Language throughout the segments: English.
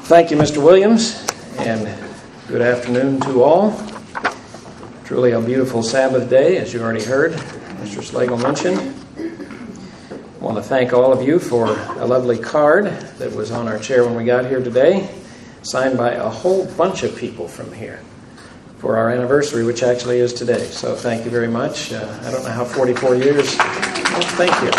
Thank you, Mr. Williams, and good afternoon to all. Truly a beautiful Sabbath day, as you already heard Mr. Slagle mention. I want to thank all of you for a lovely card that was on our chair when we got here today, signed by a whole bunch of people from here for our anniversary, which actually is today. So thank you very much. I don't know how 44 years. Well, thank you.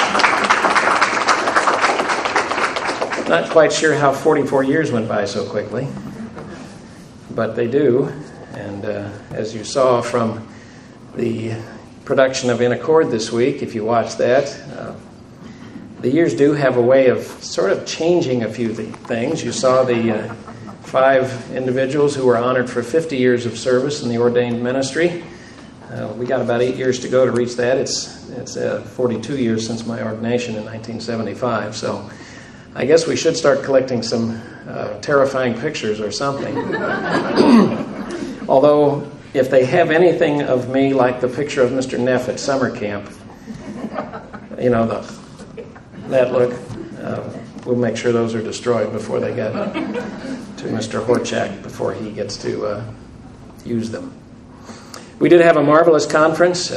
Not quite sure how 44 years went by so quickly, but they do. And as you saw from the production of In Accord this week, if you watched that, the years do have a way of sort of changing a few things. You saw the 5 individuals who were honored for 50 years of service in the ordained ministry. We got about 8 years to go to reach that. It's 42 years since my ordination in 1975, so I guess we should start collecting some terrifying pictures or something. Although, if they have anything of me like the picture of Mr. Neff at summer camp, you know, that look, we'll make sure those are destroyed before they get to Mr. Horchak, before he gets to use them. We did have a marvelous conference.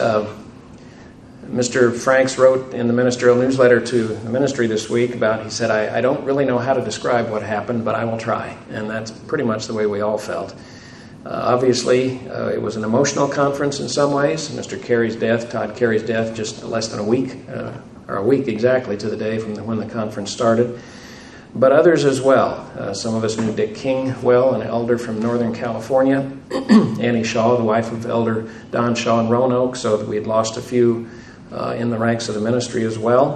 Mr. Franks wrote in the ministerial newsletter to the ministry this week he said, I don't really know how to describe what happened, but I will try. And that's pretty much the way we all felt. Obviously, it was an emotional conference in some ways. Mr. Carey's death, Todd Carey's death, just less than a week, or a week exactly to the day from when the conference started. But others as well. Some of us knew Dick King well, an elder from Northern California. Annie Shaw, the wife of Elder Don Shaw in Roanoke, so that we had lost a few in the ranks of the ministry as well,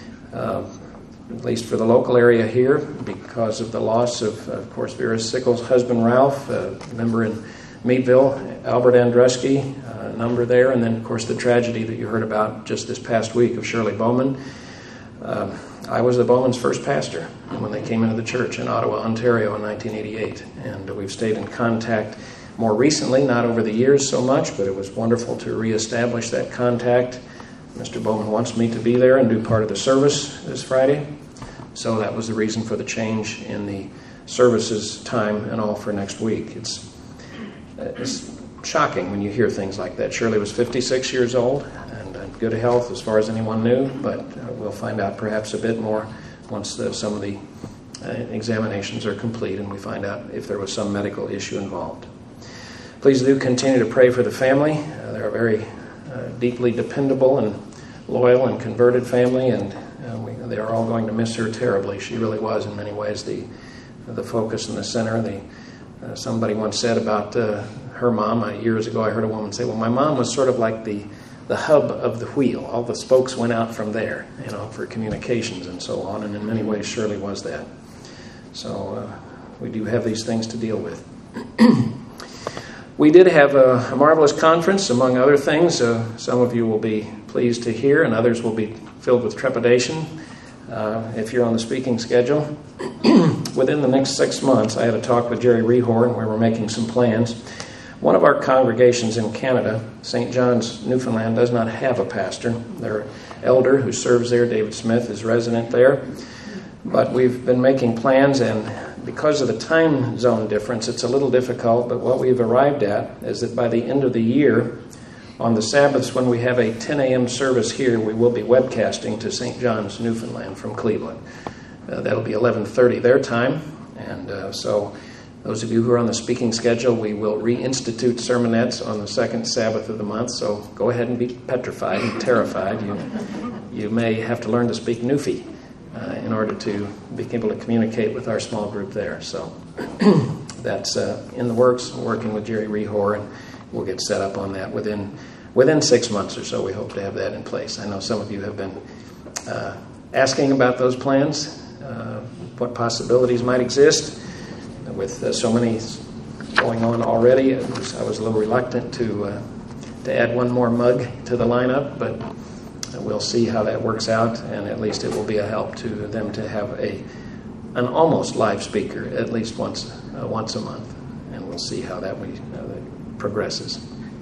at least for the local area here, because of the loss of course, Vera Sickles' husband Ralph, a member in Meadville, Albert Andruski, a number there, and then, of course, the tragedy that you heard about just this past week of Shirley Bowman. I was the Bowman's first pastor when they came into the church in Ottawa, Ontario in 1988, and we've stayed in contact more recently, not over the years so much, but it was wonderful to reestablish that contact. Mr. Bowman wants me to be there and do part of the service this Friday, so that was the reason for the change in the services time and all for next week. It's shocking when you hear things like that. Shirley was 56 years old and in good health as far as anyone knew, but we'll find out perhaps a bit more once some of the examinations are complete and we find out if there was some medical issue involved. Please do continue to pray for the family. They're a very deeply dependable and loyal and converted family, and they are all going to miss her terribly. She really was, in many ways, the focus and the center. Somebody once said about her mom, years ago I heard a woman say, well, my mom was sort of like the hub of the wheel. All the spokes went out from there, for communications and so on, and in many ways Shirley was that. So we do have these things to deal with. We did have a marvelous conference, among other things. Some of you will be pleased to hear, and others will be filled with trepidation if you're on the speaking schedule. Within the next 6 months, I had a talk with Jerry Rehor, and we were making some plans. One of our congregations in Canada, St. John's, Newfoundland, does not have a pastor. Their elder who serves there, David Smith, is resident there. But we've been making plans, and because of the time zone difference, it's a little difficult, but what we've arrived at is that by the end of the year, on the Sabbaths when we have a 10 a.m. service here, we will be webcasting to St. John's, Newfoundland from Cleveland. That'll be 11:30 their time, and so those of you who are on the speaking schedule, we will reinstitute sermonettes on the second Sabbath of the month, so go ahead and be petrified and terrified. You may have to learn to speak Newfie in order to be able to communicate with our small group there. So that's in the works, working with Jerry Rehor, and we'll get set up on that within 6 months or so. We hope to have that in place. I know some of you have been asking about those plans, what possibilities might exist. With so many going on already, I was a little reluctant to add one more mug to the lineup, but we'll see how that works out, and at least it will be a help to them to have an almost live speaker at least once a month, and we'll see how that progresses.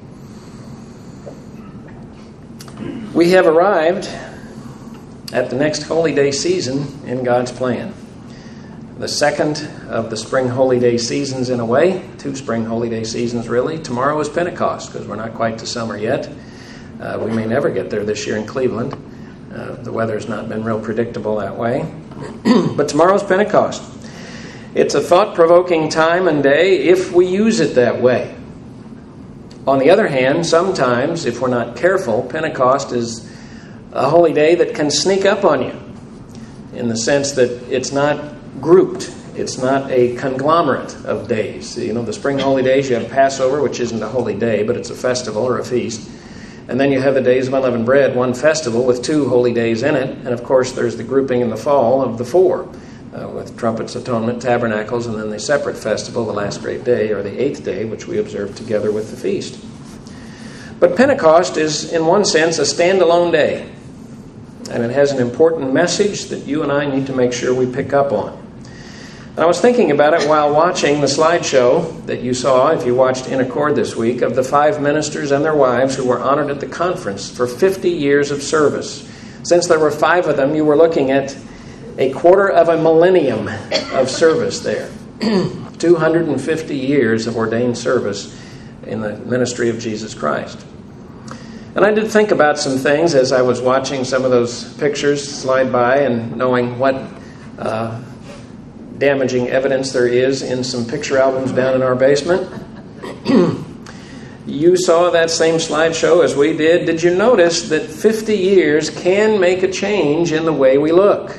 We have arrived at the next Holy Day season in God's plan. the second of the spring holy day seasons in a way, 2 spring holy day seasons really. Tomorrow is Pentecost because we're not quite to summer yet. We may never get there this year in Cleveland. The weather's not been real predictable that way. But tomorrow's Pentecost. It's a thought-provoking time and day if we use it that way. On the other hand, sometimes, if we're not careful, Pentecost is a holy day that can sneak up on you in the sense that it's not grouped. It's not a conglomerate of days. You know, the spring holy days, you have Passover, which isn't a holy day, but it's a festival or a feast. And then you have the Days of Unleavened Bread, one festival with 2 holy days in it. And of course, there's the grouping in the fall of the 4, with trumpets, atonement, tabernacles, and then the separate festival, the last great day, or the 8th day, which we observe together with the feast. But Pentecost is, in one sense, a standalone day. And it has an important message that you and I need to make sure we pick up on. And I was thinking about it while watching the slideshow that you saw, if you watched In Accord this week, of the 5 ministers and their wives who were honored at the conference for 50 years of service. Since there were 5 of them, you were looking at a quarter of a millennium of service there. 250 years of ordained service in the ministry of Jesus Christ. And I did think about some things as I was watching some of those pictures slide by and knowing what damaging evidence there is in some picture albums down in our basement. You saw that same slideshow as we did. Did you notice that 50 years can make a change in the way we look?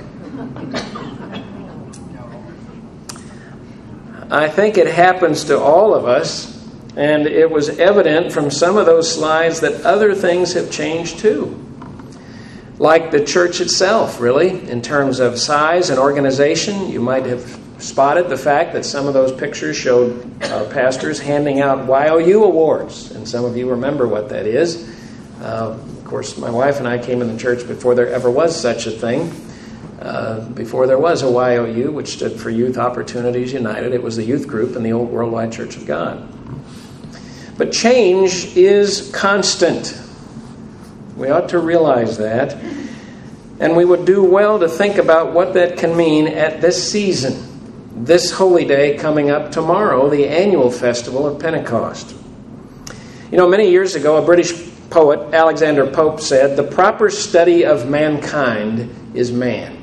I think it happens to all of us. And it was evident from some of those slides that other things have changed too. Like the church itself, really, in terms of size and organization. You might have spotted the fact that some of those pictures showed our pastors handing out YOU awards. And some of you remember what that is. Of course, my wife and I came in the church before there ever was such a thing. Before there was a YOU, which stood for Youth Opportunities United. It was the youth group in the old Worldwide Church of God. But change is constant. We ought to realize that. And we would do well to think about what that can mean at this season, this holy day coming up tomorrow, the annual festival of Pentecost. You know, many years ago, a British poet, Alexander Pope, said, "The proper study of mankind is man."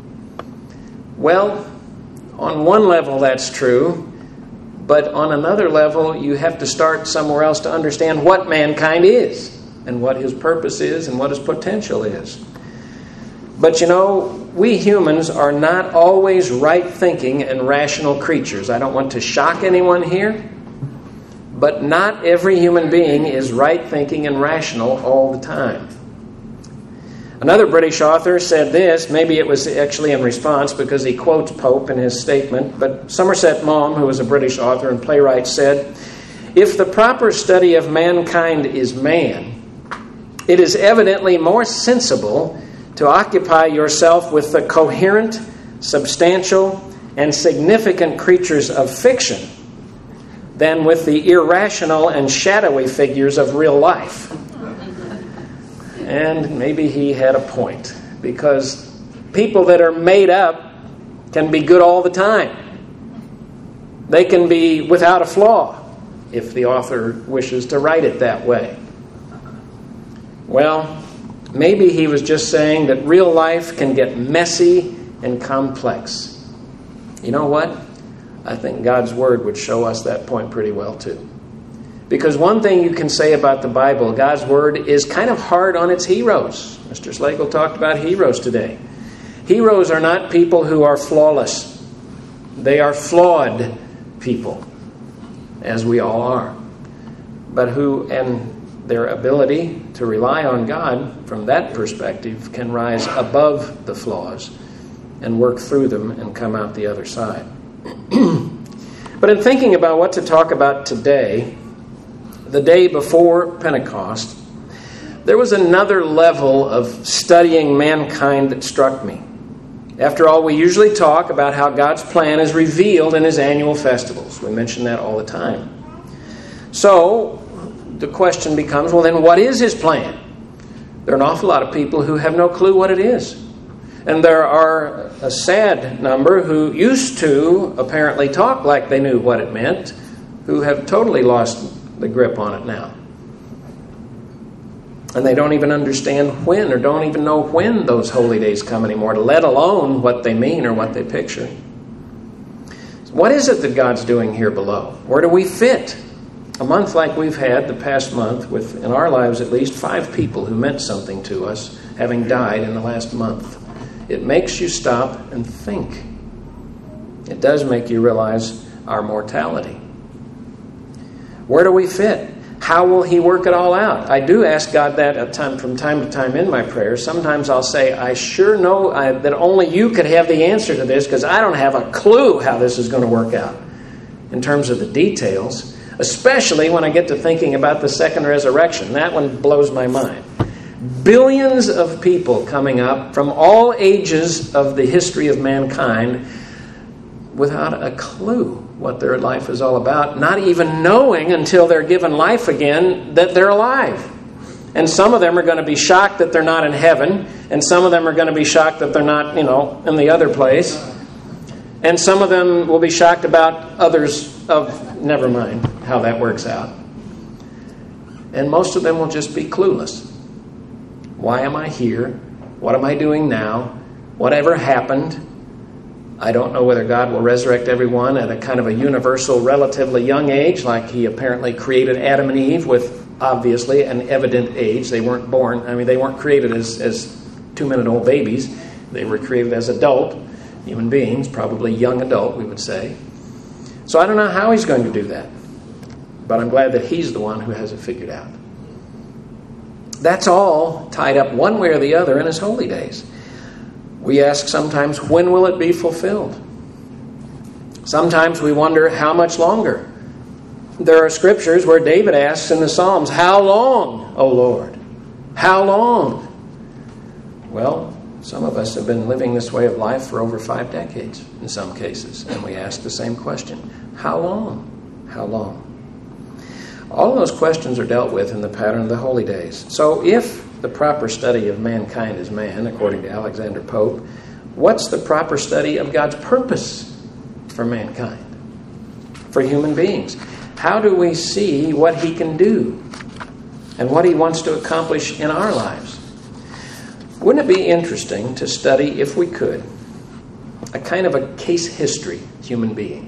Well, on one level that's true. But on another level, you have to start somewhere else to understand what mankind is and what his purpose is and what his potential is. But you know, we humans are not always right-thinking and rational creatures. I don't want to shock anyone here, but not every human being is right-thinking and rational all the time. Another British author said this, maybe it was actually in response because he quotes Pope in his statement, but Somerset Maugham, who was a British author and playwright, said, "If the proper study of mankind is man, it is evidently more sensible to occupy yourself with the coherent, substantial, and significant creatures of fiction than with the irrational and shadowy figures of real life." And maybe he had a point, because people that are made up can be good all the time. They can be without a flaw, if the author wishes to write it that way. Well, maybe he was just saying that real life can get messy and complex. You know what? I think God's Word would show us that point pretty well too. Because one thing you can say about the Bible, God's Word is kind of hard on its heroes. Mr. Slagle talked about heroes today. Heroes are not people who are flawless. They are flawed people, as we all are. But who, and their ability to rely on God from that perspective, can rise above the flaws and work through them and come out the other side. But in thinking about what to talk about today, the day before Pentecost, there was another level of studying mankind that struck me. After all, we usually talk about how God's plan is revealed in His annual festivals. We mention that all the time. So, the question becomes, well then, what is His plan? There are an awful lot of people who have no clue what it is. And there are a sad number who used to apparently talk like they knew what it meant, who have totally lost the grip on it now. And they don't even understand when, or don't even know when those holy days come anymore, let alone what they mean or what they picture. What is it that God's doing here below? Where do we fit? A month like we've had the past month, with, in our lives at least, 5 people who meant something to us having died in the last month. It makes you stop and think. It does make you realize our mortality. Where do we fit? How will He work it all out? I do ask God that from time to time in my prayers. Sometimes I'll say, I sure know that only You could have the answer to this, because I don't have a clue how this is going to work out in terms of the details, especially when I get to thinking about the second resurrection. That one blows my mind. Billions of people coming up from all ages of the history of mankind without a clue what their life is all about, not even knowing until they're given life again that they're alive. And some of them are going to be shocked that they're not in heaven, and some of them are going to be shocked that they're not, in the other place. And some of them will be shocked about others never mind how that works out. And most of them will just be clueless. Why am I here? What am I doing now? Whatever happened? I don't know whether God will resurrect everyone at a kind of a universal, relatively young age, like He apparently created Adam and Eve with, obviously, an evident age. They weren't born, they weren't created as 2-minute-old babies. They were created as adult human beings, probably young adult, we would say. So I don't know how He's going to do that. But I'm glad that He's the one who has it figured out. That's all tied up one way or the other in His holy days. We ask sometimes, when will it be fulfilled? Sometimes we wonder, how much longer? There are scriptures where David asks in the Psalms, how long, O Lord? How long? Well, some of us have been living this way of life for over 5 decades in some cases, and we ask the same question. How long? How long? All of those questions are dealt with in the pattern of the holy days. So if the proper study of mankind is man, according to Alexander Pope, what's the proper study of God's purpose for mankind, for human beings? How do we see what He can do and what He wants to accomplish in our lives? Wouldn't it be interesting to study, if we could, a kind of a case history human being?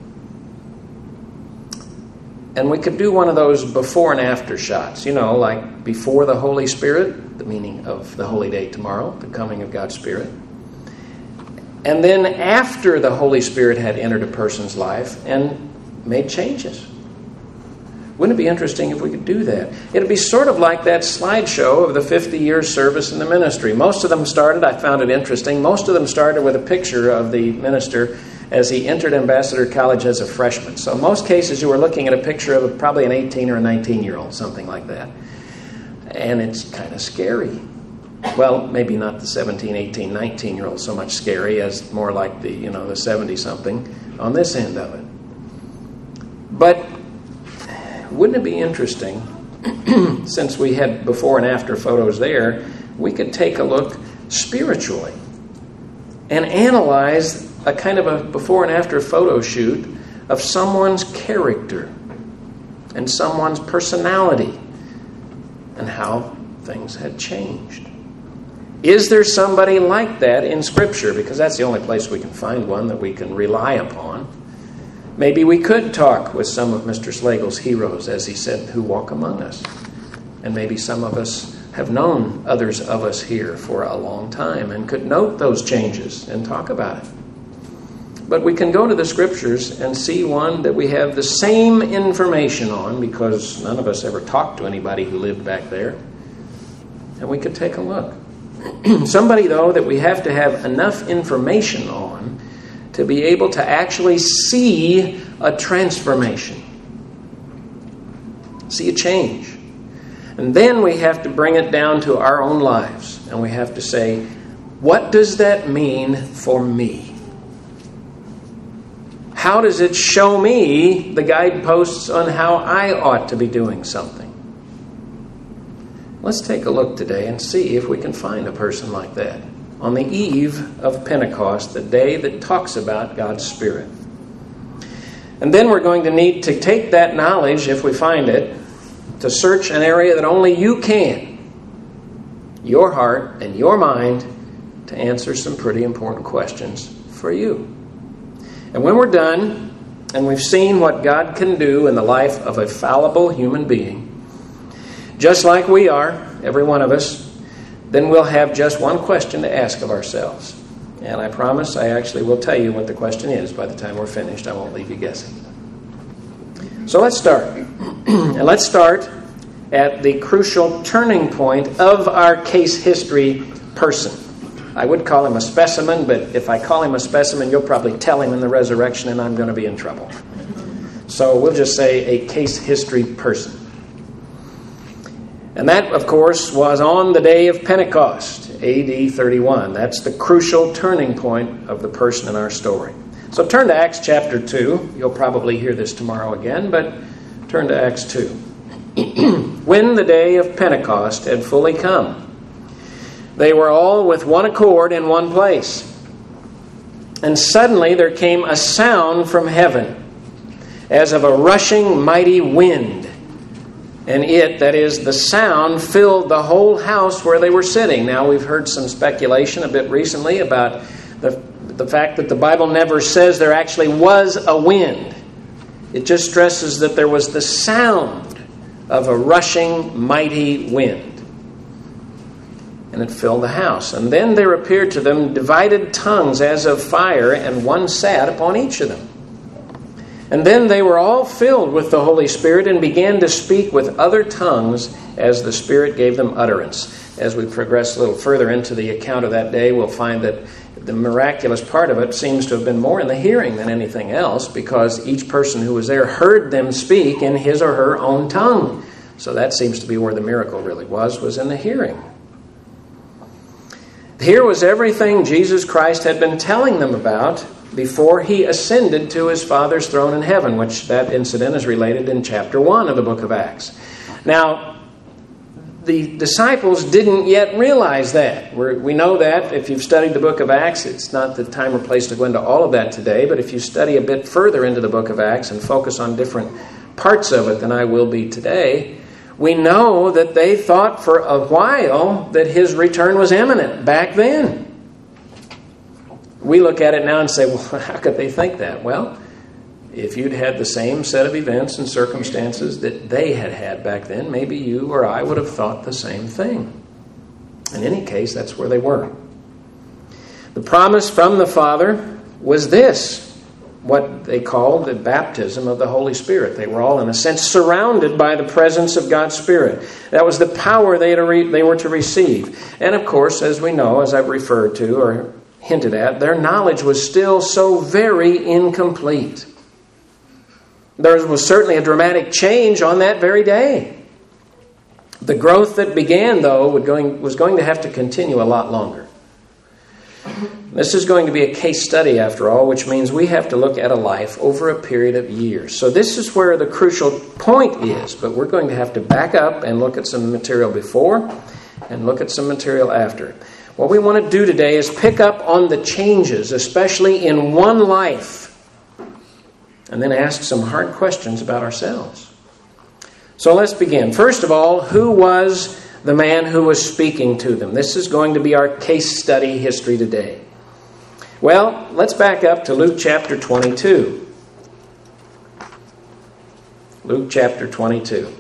And we could do one of those before and after shots, like before the Holy Spirit, the meaning of the holy day tomorrow, the coming of God's Spirit. And then after the Holy Spirit had entered a person's life and made changes. Wouldn't it be interesting if we could do that? It'd be sort of like that slideshow of the 50 years service in the ministry. Most of them started, I found it interesting, most of them started with a picture of the minister as he entered Ambassador College as a freshman. So in most cases you were looking at a picture of probably an 18 or a 19-year-old, something like that. And it's kind of scary. Well, maybe not the 17, 18, 19-year-old so much scary as more like the 70-something on this end of it. But wouldn't it be interesting, since we had before and after photos there, we could take a look spiritually and analyze a kind of a before and after photo shoot of someone's character and someone's personality and how things had changed. Is there somebody like that in Scripture? Because that's the only place we can find one that we can rely upon. Maybe we could talk with some of Mr. Slagle's heroes, as he said, who walk among us. And maybe some of us have known others of us here for a long time and could note those changes and talk about it. But we can go to the Scriptures and see one that we have the same information on, because none of us ever talked to anybody who lived back there. And we could take a look. Somebody, though, that we have to have enough information on to be able to actually see a transformation, see a change. And then we have to bring it down to our own lives. And we have to say, what does that mean for me? How does it show me the guideposts on how I ought to be doing something? Let's take a look today and see if we can find a person like that. on the eve of Pentecost, the day that talks about God's Spirit. And then we're going to need to take that knowledge, if we find it, to search an area that only you can, your heart and your mind, to answer some pretty important questions for you. And when we're done, and we've seen what God can do in the life of a fallible human being, just like we are, every one of us, then we'll have just one question to ask of ourselves. And I promise I actually will tell you what the question is by the time we're finished. I won't leave you guessing. So let's start. And let's start at the crucial turning point of our case history person. I would call him a specimen, but if I call him a specimen, you'll probably tell him in the resurrection and I'm going to be in trouble. So we'll just say a case history person. And that, of course, was on the day of Pentecost, AD 31. That's the crucial turning point of the person in our story. So turn to Acts chapter 2. You'll probably hear this tomorrow again, but turn to Acts 2. When the day of Pentecost had fully come, they were all with one accord in one place. And suddenly there came a sound from heaven, as of a rushing mighty wind. And it, that is, the sound, filled the whole house where they were sitting. Now, we've heard some speculation a bit recently about the fact that the Bible never says there actually was a wind. It just stresses that there was the sound of a rushing mighty wind. And it filled the house. And then there appeared to them divided tongues as of fire, and one sat upon each of them. And then they were all filled with the Holy Spirit and began to speak with other tongues as the Spirit gave them utterance. As we progress a little further into the account of that day, we'll find that the miraculous part of it seems to have been more in the hearing than anything else, because each person who was there heard them speak in his or her own tongue. So that seems to be where the miracle really was in the hearing. Here was everything Jesus Christ had been telling them about before he ascended to his Father's throne in heaven, which that incident is related in chapter 1 of the book of Acts. Now, the disciples didn't yet realize that. We know that if you've studied the book of Acts. It's not the time or place to go into all of that today, but if you study a bit further into the book of Acts and focus on different parts of it than I will be today, we know that they thought for a while that his return was imminent back then. We look at it now and say, well, how could they think that? Well, if you'd had the same set of events and circumstances that they had back then, maybe you or I would have thought the same thing. In any case, that's where they were. The promise from the Father was this, what they called the baptism of the Holy Spirit. They were all, in a sense, surrounded by the presence of God's Spirit. That was the power they were to receive. And of course, as we know, as I've referred to or hinted at, their knowledge was still so very incomplete. There was certainly a dramatic change on that very day. The growth that began, though, was going to have to continue a lot longer. This is going to be a case study, after all, which means we have to look at a life over a period of years. So this is where the crucial point is, but we're going to have to back up and look at some material before and look at some material after. What we want to do today is pick up on the changes, especially in one life, and then ask some hard questions about ourselves. So let's begin. First of all, who was the man who was speaking to them? This is going to be our case study history today. Well, let's back up to Luke chapter 22. Luke chapter 22.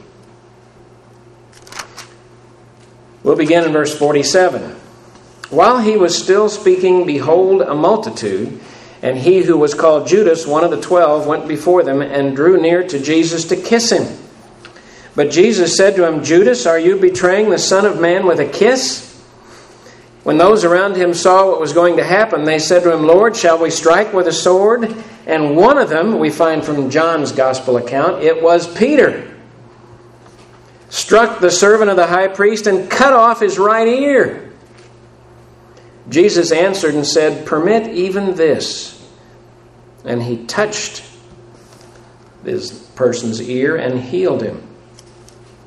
We'll begin in verse 47. While he was still speaking, behold, a multitude, and he who was called Judas, one of the 12, went before them and drew near to Jesus to kiss him. But Jesus said to him, Judas, are you betraying the Son of Man with a kiss? When those around him saw what was going to happen, they said to him, Lord, shall we strike with a sword? And one of them, we find from John's gospel account, it was Peter, struck the servant of the high priest and cut off his right ear. Jesus answered and said, permit even this. And he touched this person's ear and healed him.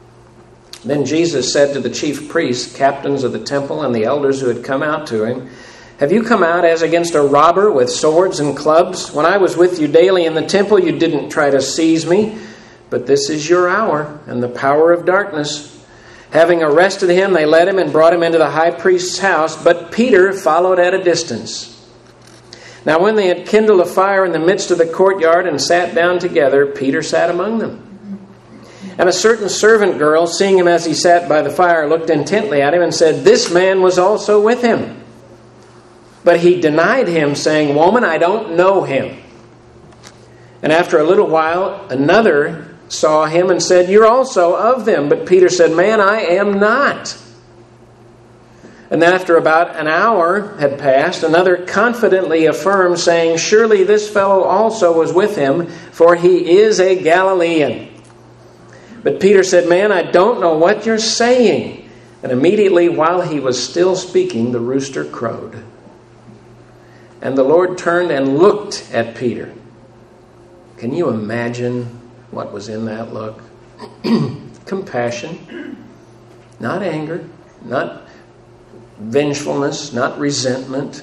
Then Jesus said to the chief priests, captains of the temple, and the elders who had come out to him, Have you come out as against a robber with swords and clubs? When I was with you daily in the temple, you didn't try to seize me. But this is your hour and the power of darkness. Having arrested him, they led him and brought him into the high priest's house. But Peter followed at a distance. Now when they had kindled a fire in the midst of the courtyard and sat down together, Peter sat among them. And a certain servant girl, seeing him as he sat by the fire, looked intently at him and said, "This man was also with him." But he denied him, saying, "Woman, I don't know him." And after a little while, another saw him and said, "You're also of them." But Peter said, "Man, I am not." And then after about an hour had passed, another confidently affirmed, saying, "Surely this fellow also was with him, for he is a Galilean." But Peter said, "Man, I don't know what you're saying." And immediately while he was still speaking, the rooster crowed. And the Lord turned and looked at Peter. Can you imagine what was in that look? Compassion, not anger, not vengefulness, not resentment.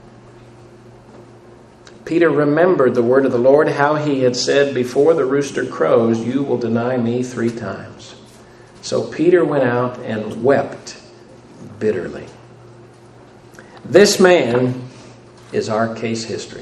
Peter remembered the word of the Lord, how he had said, "Before the rooster crows, you will deny me 3 times." So Peter went out and wept bitterly. This man is our case history.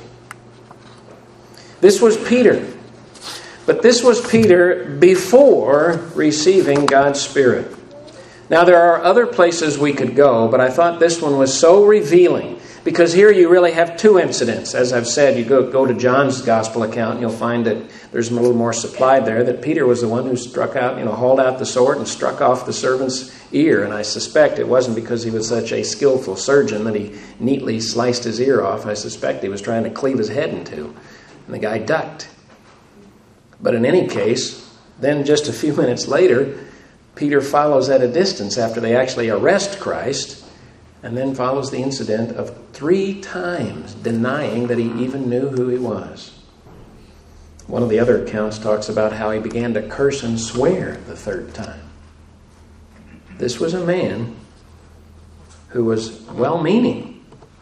This was Peter. But this was Peter before receiving God's Spirit. Now there are other places we could go, but I thought this one was so revealing. Because here you really have 2 incidents. As I've said, you go to John's gospel account and you'll find that there's a little more supplied there, that Peter was the one who struck out, hauled out the sword and struck off the servant's ear. And I suspect it wasn't because he was such a skillful surgeon that he neatly sliced his ear off. I suspect he was trying to cleave his head in 2. And the guy ducked. But in any case, then just a few minutes later, Peter follows at a distance after they actually arrest Christ, and then follows the incident of 3 times denying that he even knew who he was. One of the other accounts talks about how he began to curse and swear the 3rd time. This was a man who was well-meaning.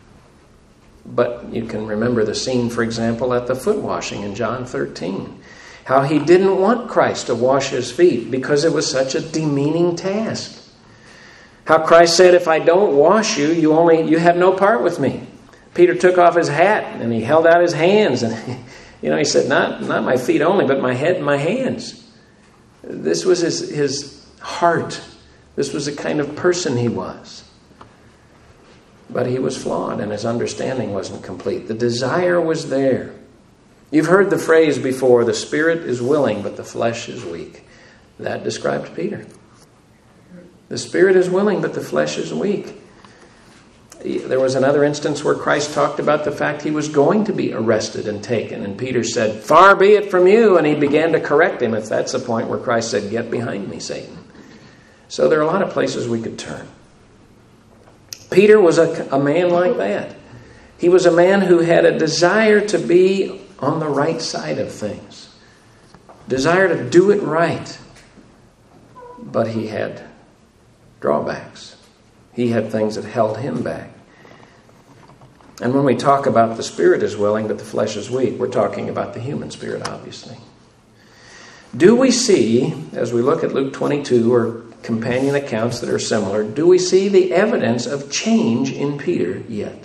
But you can remember the scene, for example, at the foot washing in John 13. How he didn't want Christ to wash his feet because it was such a demeaning task. How Christ said, "If I don't wash you, you have no part with me." Peter took off his hat and he held out his hands and he said, not my feet only, but my head and my hands. This was his heart. This was the kind of person he was. But he was flawed and his understanding wasn't complete. The desire was there. You've heard the phrase before, "The spirit is willing, but the flesh is weak." That described Peter. The spirit is willing, but the flesh is weak. There was another instance where Christ talked about the fact he was going to be arrested and taken. And Peter said, "Far be it from you." And he began to correct him. If that's the point where Christ said, "Get behind me, Satan." So there are a lot of places we could turn. Peter was a man like that. He was a man who had a desire to be on the right side of things. Desire to do it right. But he had drawbacks. He had things that held him back. And when we talk about the spirit is willing, but the flesh is weak, we're talking about the human spirit, obviously. Do we see, as we look at Luke 22 or companion accounts that are similar, do we see the evidence of change in Peter yet?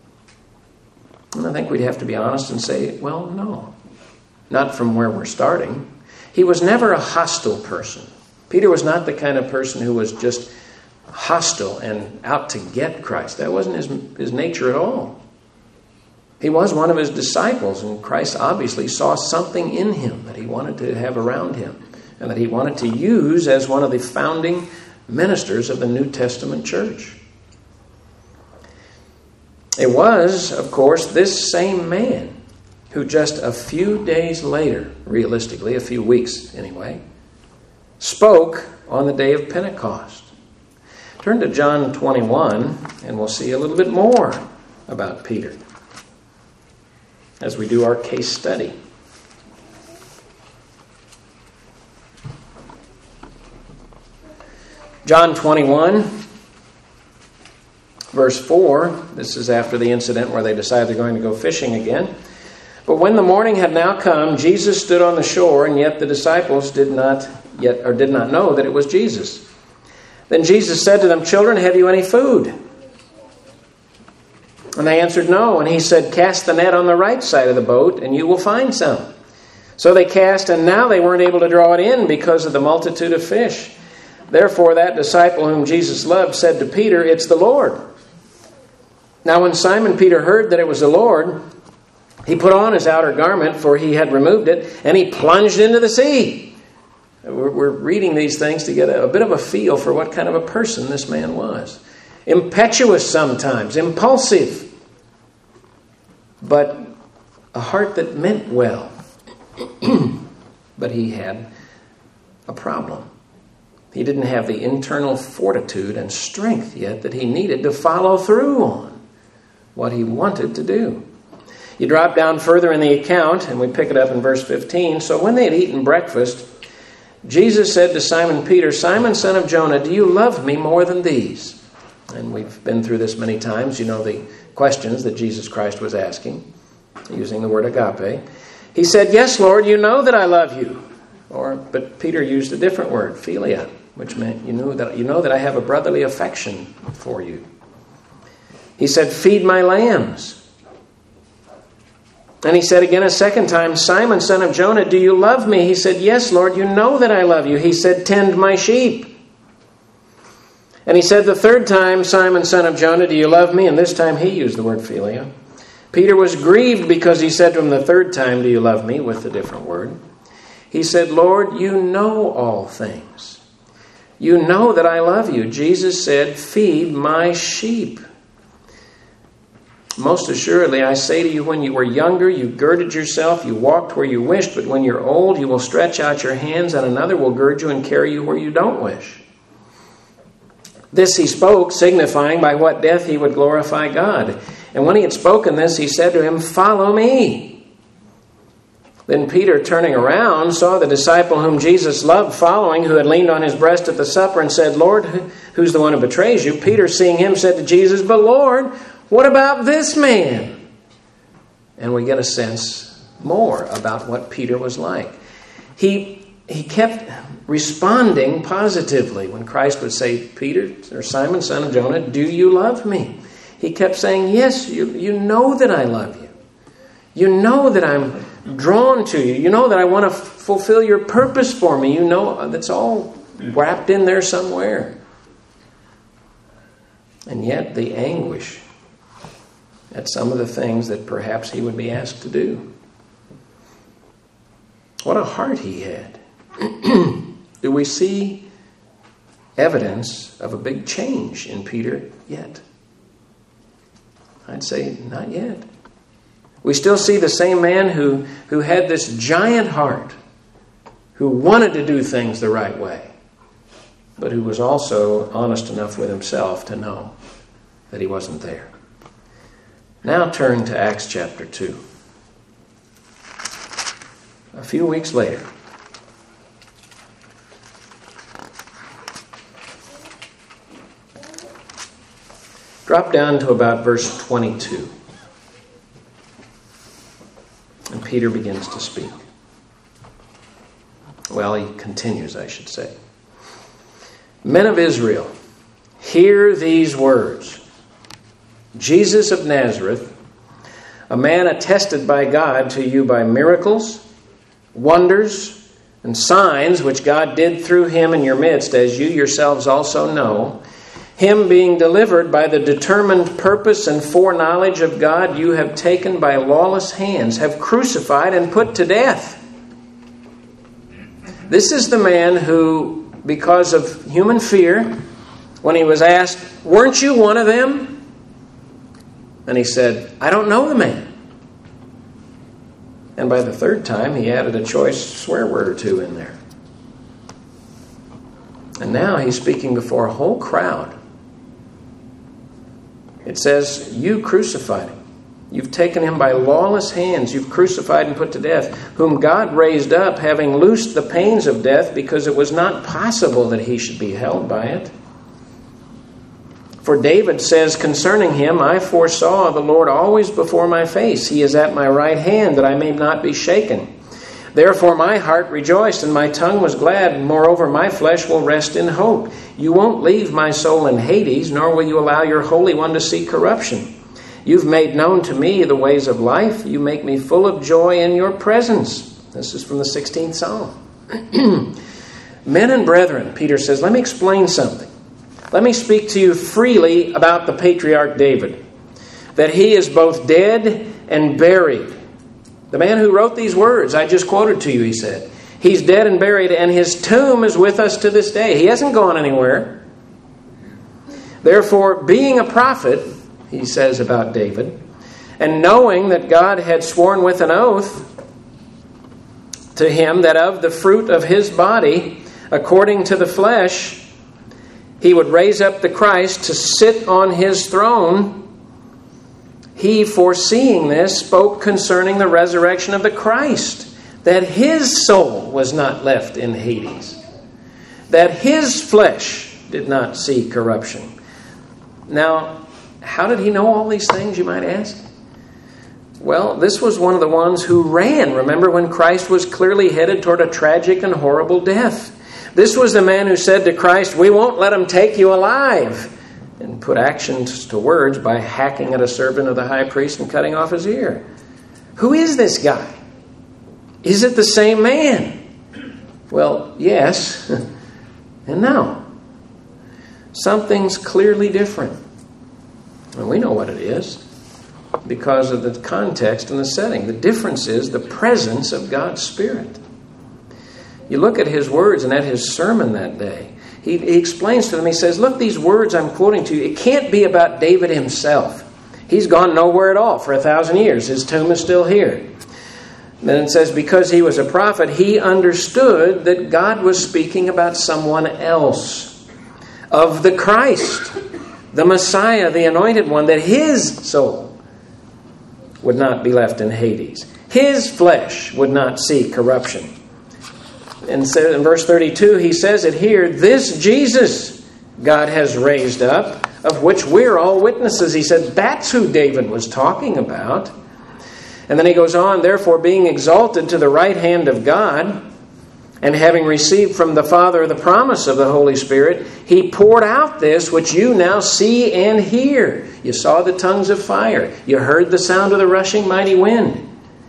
And I think we'd have to be honest and say, well, no. Not from where we're starting. He was never a hostile person. Peter was not the kind of person who was just hostile and out to get Christ. That wasn't his nature at all. He was one of his disciples, and Christ obviously saw something in him that he wanted to have around him and that he wanted to use as one of the founding ministers of the New Testament church. It was, of course, this same man who just a few days later, realistically, a few weeks anyway, spoke on the day of Pentecost. Turn to John 21 and we'll see a little bit more about Peter as we do our case study. John 21, Verse 4, this is after the incident where they decide they're going to go fishing again. But when the morning had now come, Jesus stood on the shore, and yet the disciples did not know that it was Jesus. Then Jesus said to them, "Children, have you any food?" And they answered, "No." And he said, "Cast the net on the right side of the boat, and you will find some." So they cast, and now they weren't able to draw it in because of the multitude of fish. Therefore that disciple whom Jesus loved said to Peter, "It's the Lord." Now when Simon Peter heard that it was the Lord, he put on his outer garment, for he had removed it, and he plunged into the sea. We're reading these things to get a bit of a feel for what kind of a person this man was. Impetuous sometimes, impulsive, but a heart that meant well. But he had a problem. He didn't have the internal fortitude and strength yet that he needed to follow through on what he wanted to do. You drop down further in the account, and we pick it up in verse 15. So when they had eaten breakfast, Jesus said to Simon Peter, "Simon, son of Jonah, do you love me more than these?" And we've been through this many times. You know the questions that Jesus Christ was asking, using the word agape. He said, "Yes, Lord, you know that I love you." But Peter used a different word, philia, which meant you know that I have a brotherly affection for you. He said, "Feed my lambs." And he said again a second time, "Simon, son of Jonah, do you love me?" He said, "Yes, Lord, you know that I love you." He said, "Tend my sheep." And he said the third time, "Simon, son of Jonah, do you love me?" And this time he used the word philia. Peter was grieved because he said to him the third time, "Do you love me?" with a different word. He said, "Lord, you know all things. You know that I love you." Jesus said, "Feed my sheep. Most assuredly, I say to you, when you were younger, you girded yourself, you walked where you wished, but when you're old, you will stretch out your hands, and another will gird you and carry you where you don't wish." This he spoke, signifying by what death he would glorify God. And when he had spoken this, he said to him, "Follow me." Then Peter, turning around, saw the disciple whom Jesus loved following, who had leaned on his breast at the supper, and said, "Lord, who's the one who betrays you?" Peter, seeing him, said to Jesus, "But Lord, what about this man?" And we get a sense more about what Peter was like. He kept responding positively when Christ would say, "Peter, or Simon, son of Jonah, do you love me?" He kept saying, "Yes, you know that I love you. You know that I'm drawn to you. You know that I want to fulfill your purpose for me. You know that's all wrapped in there somewhere." And yet the anguish at some of the things that perhaps he would be asked to do. What a heart he had. Do we see evidence of a big change in Peter yet? I'd say not yet. We still see the same man who had this giant heart, who wanted to do things the right way, but who was also honest enough with himself to know that he wasn't there. Now turn to Acts chapter 2. A few weeks later, drop down to about verse 22. And Peter begins to speak. Well, he continues, I should say. "Men of Israel, hear these words. Jesus of Nazareth, a man attested by God to you by miracles, wonders, and signs which God did through him in your midst, as you yourselves also know, him being delivered by the determined purpose and foreknowledge of God, you have taken by lawless hands, have crucified and put to death." This is the man who, because of human fear, when he was asked, "Weren't you one of them?" And he said, "I don't know the man." And by the third time, he added a choice swear word or two in there. And now he's speaking before a whole crowd. It says, "You crucified him. You've taken him by lawless hands. You've crucified and put to death, whom God raised up, having loosed the pains of death, because it was not possible that he should be held by it. For David says concerning him, I foresaw the Lord always before my face. He is at my right hand, that I may not be shaken. Therefore my heart rejoiced, and my tongue was glad. Moreover, my flesh will rest in hope. You won't leave my soul in Hades, nor will you allow your Holy One to see corruption. You've made known to me the ways of life. You make me full of joy in your presence. This is from the 16th Psalm. Men and brethren, Peter says, let me explain something. Let me speak to you freely about the patriarch David. That he is both dead and buried. The man who wrote these words, I just quoted to you, he said, he's dead and buried, and his tomb is with us to this day. He hasn't gone anywhere. Therefore, being a prophet, he says about David, and knowing that God had sworn with an oath to him that of the fruit of his body, according to the flesh, he would raise up the Christ to sit on his throne, he, foreseeing this, spoke concerning the resurrection of the Christ, that his soul was not left in Hades, that his flesh did not see corruption. Now, how did he know all these things, you might ask? Well, this was one of the ones who ran. Remember when Christ was clearly headed toward a tragic and horrible death. This was the man who said to Christ, we won't let him take you alive. And put actions to words by hacking at a servant of the high priest and cutting off his ear. Who is this guy? Is it the same man? Well, yes and no. Something's clearly different. And we know what it is because of the context and the setting. The difference is the presence of God's Spirit. You look at his words and at his sermon that day. He explains to them, he says, look, these words I'm quoting to you, it can't be about David himself. He's gone nowhere at all for 1,000 years. His tomb is still here. Then it says, because he was a prophet, he understood that God was speaking about someone else. Of the Christ, the Messiah, the Anointed One, that his soul would not be left in Hades. His flesh would not see corruption. And so in verse 32, he says it here, this Jesus God has raised up, of which we're all witnesses. He said that's who David was talking about. And then he goes on, therefore being exalted to the right hand of God, and having received from the Father the promise of the Holy Spirit, he poured out this which you now see and hear. You saw the tongues of fire. You heard the sound of the rushing mighty wind.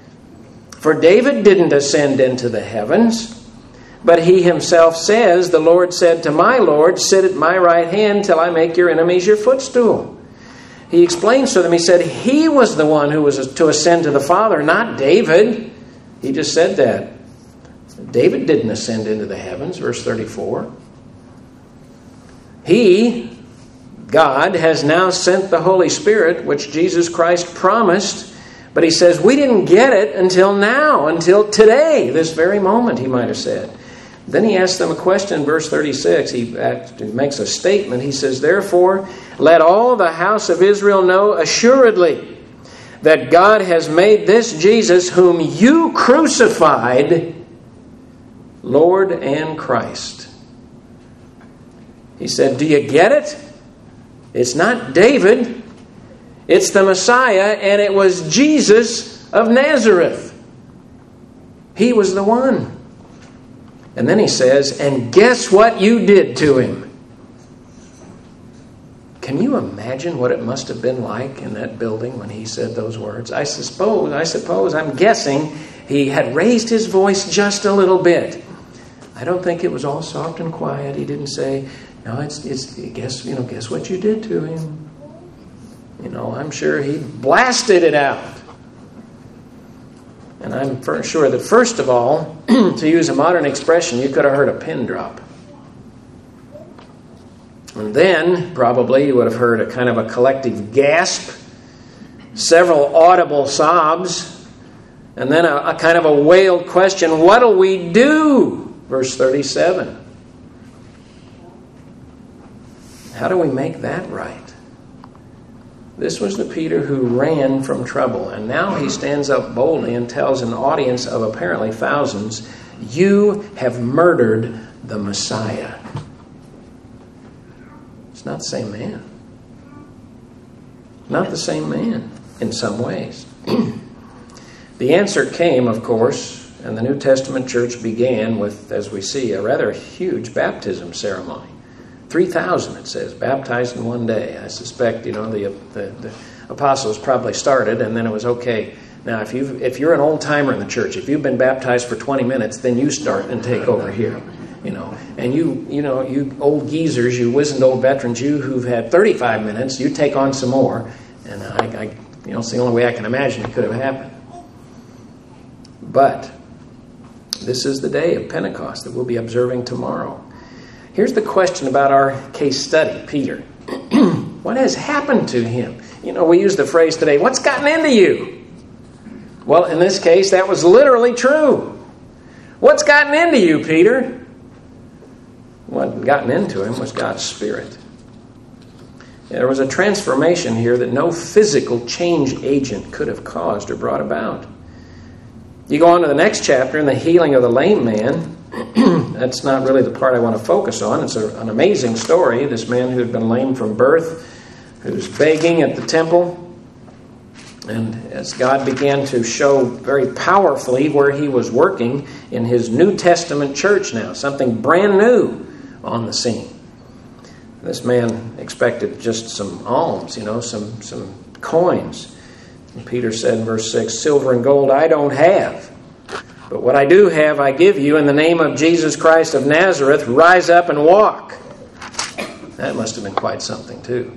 For David didn't ascend into the heavens, but he himself says, the Lord said to my Lord, sit at my right hand till I make your enemies your footstool. He explains to them, he said he was the one who was to ascend to the Father, not David. He just said that. David didn't ascend into the heavens, verse 34. He, God, has now sent the Holy Spirit, which Jesus Christ promised. But he says, we didn't get it until now, until today, this very moment, he might have said. Then he asks them a question in verse 36. He makes a statement. He says, therefore, let all the house of Israel know assuredly that God has made this Jesus, whom you crucified, Lord and Christ. He said, do you get it? It's not David. It's the Messiah, and it was Jesus of Nazareth. He was the one. And then he says, and guess what you did to him? Can you imagine what it must have been like in that building when he said those words? I suppose, I'm guessing he had raised his voice just a little bit. I don't think it was all soft and quiet. He didn't say, no, guess what you did to him? I'm sure he blasted it out. And I'm sure that first of all, to use a modern expression, you could have heard a pin drop. And then, probably, you would have heard a kind of a collective gasp, several audible sobs, and then a kind of a wailed question, what'll we do? Verse 37. How do we make that right? This was the Peter who ran from trouble. And now he stands up boldly and tells an audience of apparently thousands, you have murdered the Messiah. It's not the same man. Not the same man in some ways. The answer came, of course, and the New Testament church began with, as we see, a rather huge baptism ceremony. 3,000, it says, baptized in one day. I suspect, the apostles probably started, and then it was okay. Now, if you're an old-timer in the church, if you've been baptized for 20 minutes, then you start and take over here. And you old geezers, you wizened old veterans, you who've had 35 minutes, you take on some more. And it's the only way I can imagine it could have happened. But this is the day of Pentecost that we'll be observing tomorrow. Here's the question about our case study, Peter. What has happened to him? We use the phrase today, what's gotten into you? Well, in this case, that was literally true. What's gotten into you, Peter? What had gotten into him was God's Spirit. There was a transformation here that no physical change agent could have caused or brought about. You go on to the next chapter in the healing of the lame man. That's not really the part I want to focus on. It's an amazing story. This man who had been lame from birth, who's begging at the temple. And as God began to show very powerfully where he was working in his New Testament church now, something brand new on the scene. This man expected just some alms, some coins. And Peter said in verse 6, silver and gold I don't have, but what I do have I give you. In the name of Jesus Christ of Nazareth, rise up and walk. That must have been quite something too.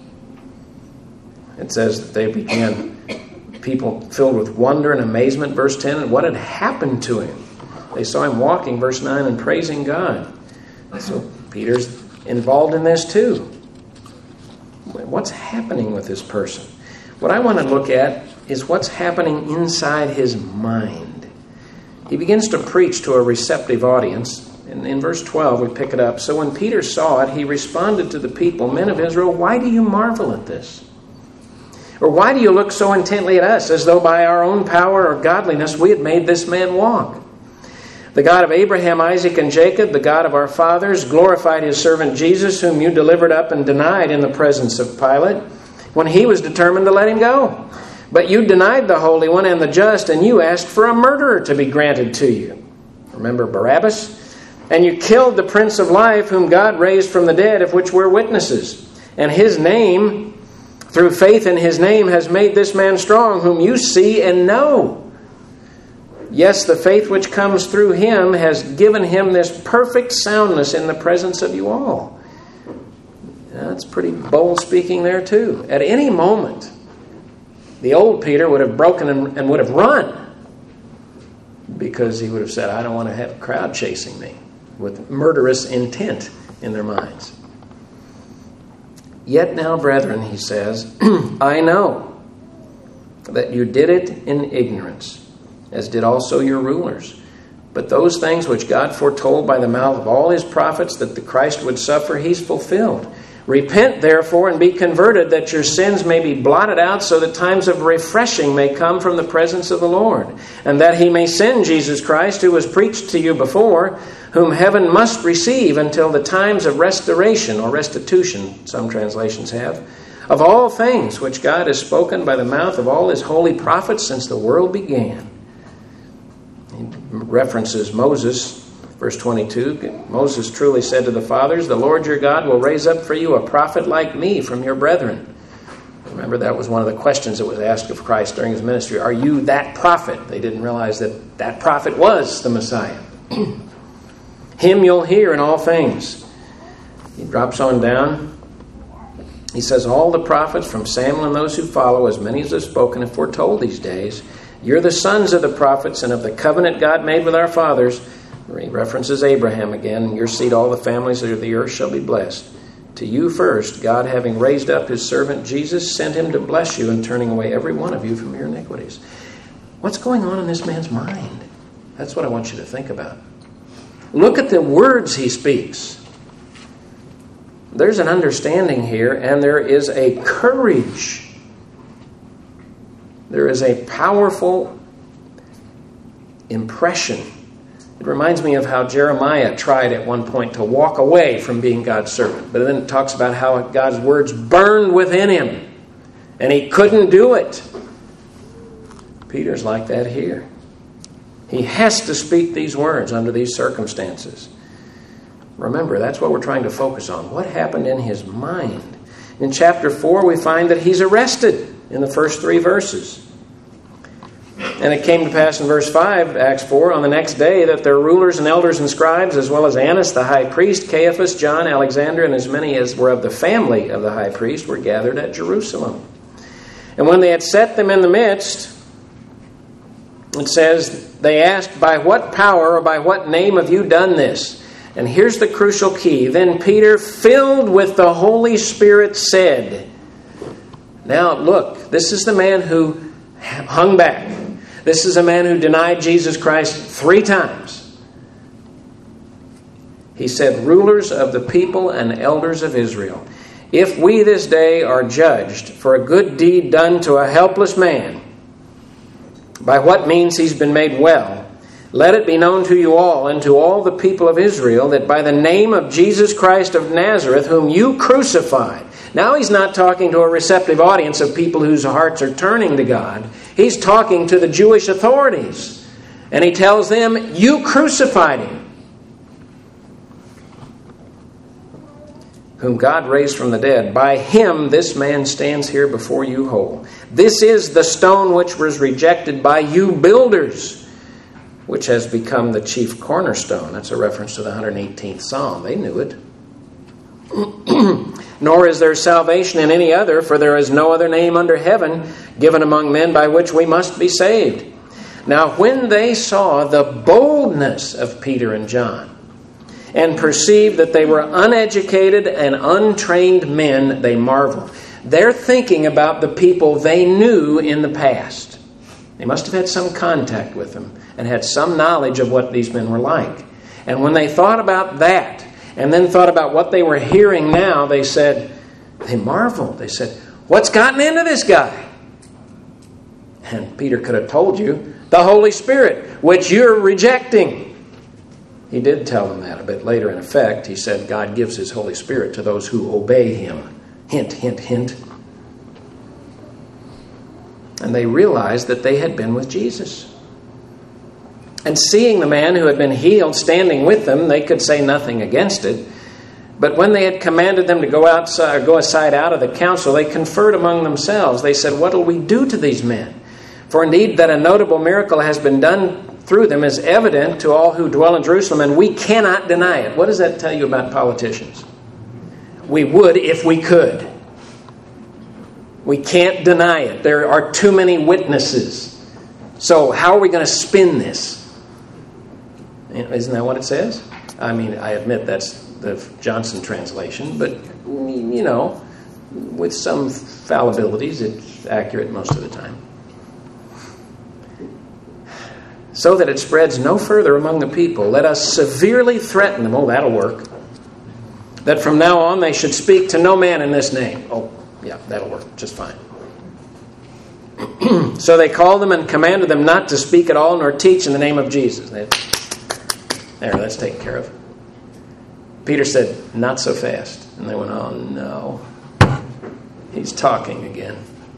It says that they began, people filled with wonder and amazement, verse 10, and what had happened to him. They saw him walking, verse 9, and praising God. So Peter's involved in this too. What's happening with this person? What I want to look at is what's happening inside his mind. He begins to preach to a receptive audience. And in verse 12, we pick it up. So when Peter saw it, he responded to the people, men of Israel, why do you marvel at this? Or why do you look so intently at us, as though by our own power or godliness we had made this man walk? The God of Abraham, Isaac, and Jacob, the God of our fathers, glorified his servant Jesus, whom you delivered up and denied in the presence of Pilate, when he was determined to let him go. But you denied the Holy One and the just, and you asked for a murderer to be granted to you. Remember Barabbas? And you killed the Prince of Life, whom God raised from the dead, of which we're witnesses. And his name, through faith in his name, has made this man strong, whom you see and know. Yes, the faith which comes through him has given him this perfect soundness in the presence of you all. That's pretty bold speaking there too. At any moment, the old Peter would have broken and would have run, because he would have said, I don't want to have a crowd chasing me, with murderous intent in their minds. Yet now, brethren, he says, I know that you did it in ignorance, as did also your rulers. But those things which God foretold by the mouth of all his prophets that the Christ would suffer, he's fulfilled. Repent, therefore, and be converted, that your sins may be blotted out, so that times of refreshing may come from the presence of the Lord, and that he may send Jesus Christ, who was preached to you before, whom heaven must receive until the times of restoration, or restitution, some translations have, of all things which God has spoken by the mouth of all his holy prophets since the world began. He references Moses, verse 22. Moses truly said to the fathers, the Lord your God will raise up for you a prophet like me from your brethren. Remember, that was one of the questions that was asked of Christ during his ministry. Are you that prophet? They didn't realize that that prophet was the Messiah. Him you'll hear in all things. He drops on down. He says, all the prophets from Samuel and those who follow, as many as have spoken, have foretold these days. You're the sons of the prophets and of the covenant God made with our fathers. He references Abraham again. Your seed, all the families of the earth shall be blessed. To you first, God, having raised up his servant Jesus, sent him to bless you and turning away every one of you from your iniquities. What's going on in this man's mind? That's what I want you to think about. Look at the words he speaks. There's an understanding here, and there is a courage. There is a powerful impression. It reminds me of how Jeremiah tried at one point to walk away from being God's servant. But then it talks about how God's words burned within him. and he couldn't do it. Peter's like that here. He has to speak these words under these circumstances. Remember, that's what we're trying to focus on. What happened in his mind? In chapter 4, we find that he's arrested in the first 3 verses. And it came to pass in verse 5, Acts 4, on the next day that their rulers and elders and scribes, as well as Annas the high priest, Caiaphas, John, Alexander, and as many as were of the family of the high priest, were gathered at Jerusalem. And when they had set them in the midst, it says, they asked, by what power or by what name have you done this? And here's the crucial key. Then Peter, filled with the Holy Spirit, said, now look, this is the man who hung back. This is a man who denied Jesus Christ 3 times. He said, rulers of the people and elders of Israel, if we this day are judged for a good deed done to a helpless man, by what means he's been made well, let it be known to you all and to all the people of Israel that by the name of Jesus Christ of Nazareth, whom you crucified. Now he's not talking to a receptive audience of people whose hearts are turning to God. He's talking to the Jewish authorities. And he tells them, you crucified him, whom God raised from the dead. By him this man stands here before you whole. This is the stone which was rejected by you builders, which has become the chief cornerstone. That's a reference to the 118th Psalm. They knew it. Nor is there salvation in any other, for there is no other name under heaven given among men by which we must be saved. Now when they saw the boldness of Peter and John, and perceived that they were uneducated and untrained men, they marveled. They're thinking about the people they knew in the past. They must have had some contact with them and had some knowledge of what these men were like. And when they thought about that, and then thought about what they were hearing now, they marveled. They said, what's gotten into this guy? And Peter could have told you, the Holy Spirit, which you're rejecting. He did tell them that a bit later. In effect, he said God gives his Holy Spirit to those who obey him. Hint, hint, hint. And they realized that they had been with Jesus. And seeing the man who had been healed standing with them, they could say nothing against it. But when they had commanded them to go aside out of the council, they conferred among themselves. They said, what will we do to these men? For indeed that a notable miracle has been done through them is evident to all who dwell in Jerusalem, and we cannot deny it. What does that tell you about politicians? We would if we could. We can't deny it. There are too many witnesses. So how are we going to spin this? Isn't that what it says? I mean, I admit that's the Johnson translation, but, you know, with some fallibilities, it's accurate most of the time. So that it spreads no further among the people, let us severely threaten them. Oh, that'll work. That from now on they should speak to no man in this name. Oh, yeah, that'll work just fine. So they called them and commanded them not to speak at all nor teach in the name of Jesus. There, that's taken care of. Peter said, not so fast. And they went, oh no, he's talking again.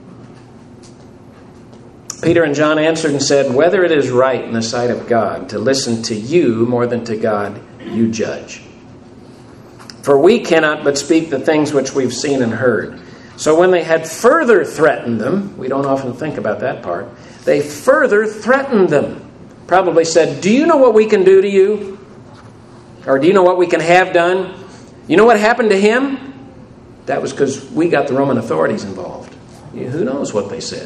Peter and John answered and said, whether it is right in the sight of God to listen to you more than to God, you judge. For we cannot but speak the things which we've seen and heard. So when they had further threatened them, we don't often think about that part, they further threatened them. Probably said, do you know what we can do to you? Or do you know what we can have done? You know what happened to him? That was because we got the Roman authorities involved. Who knows what they said?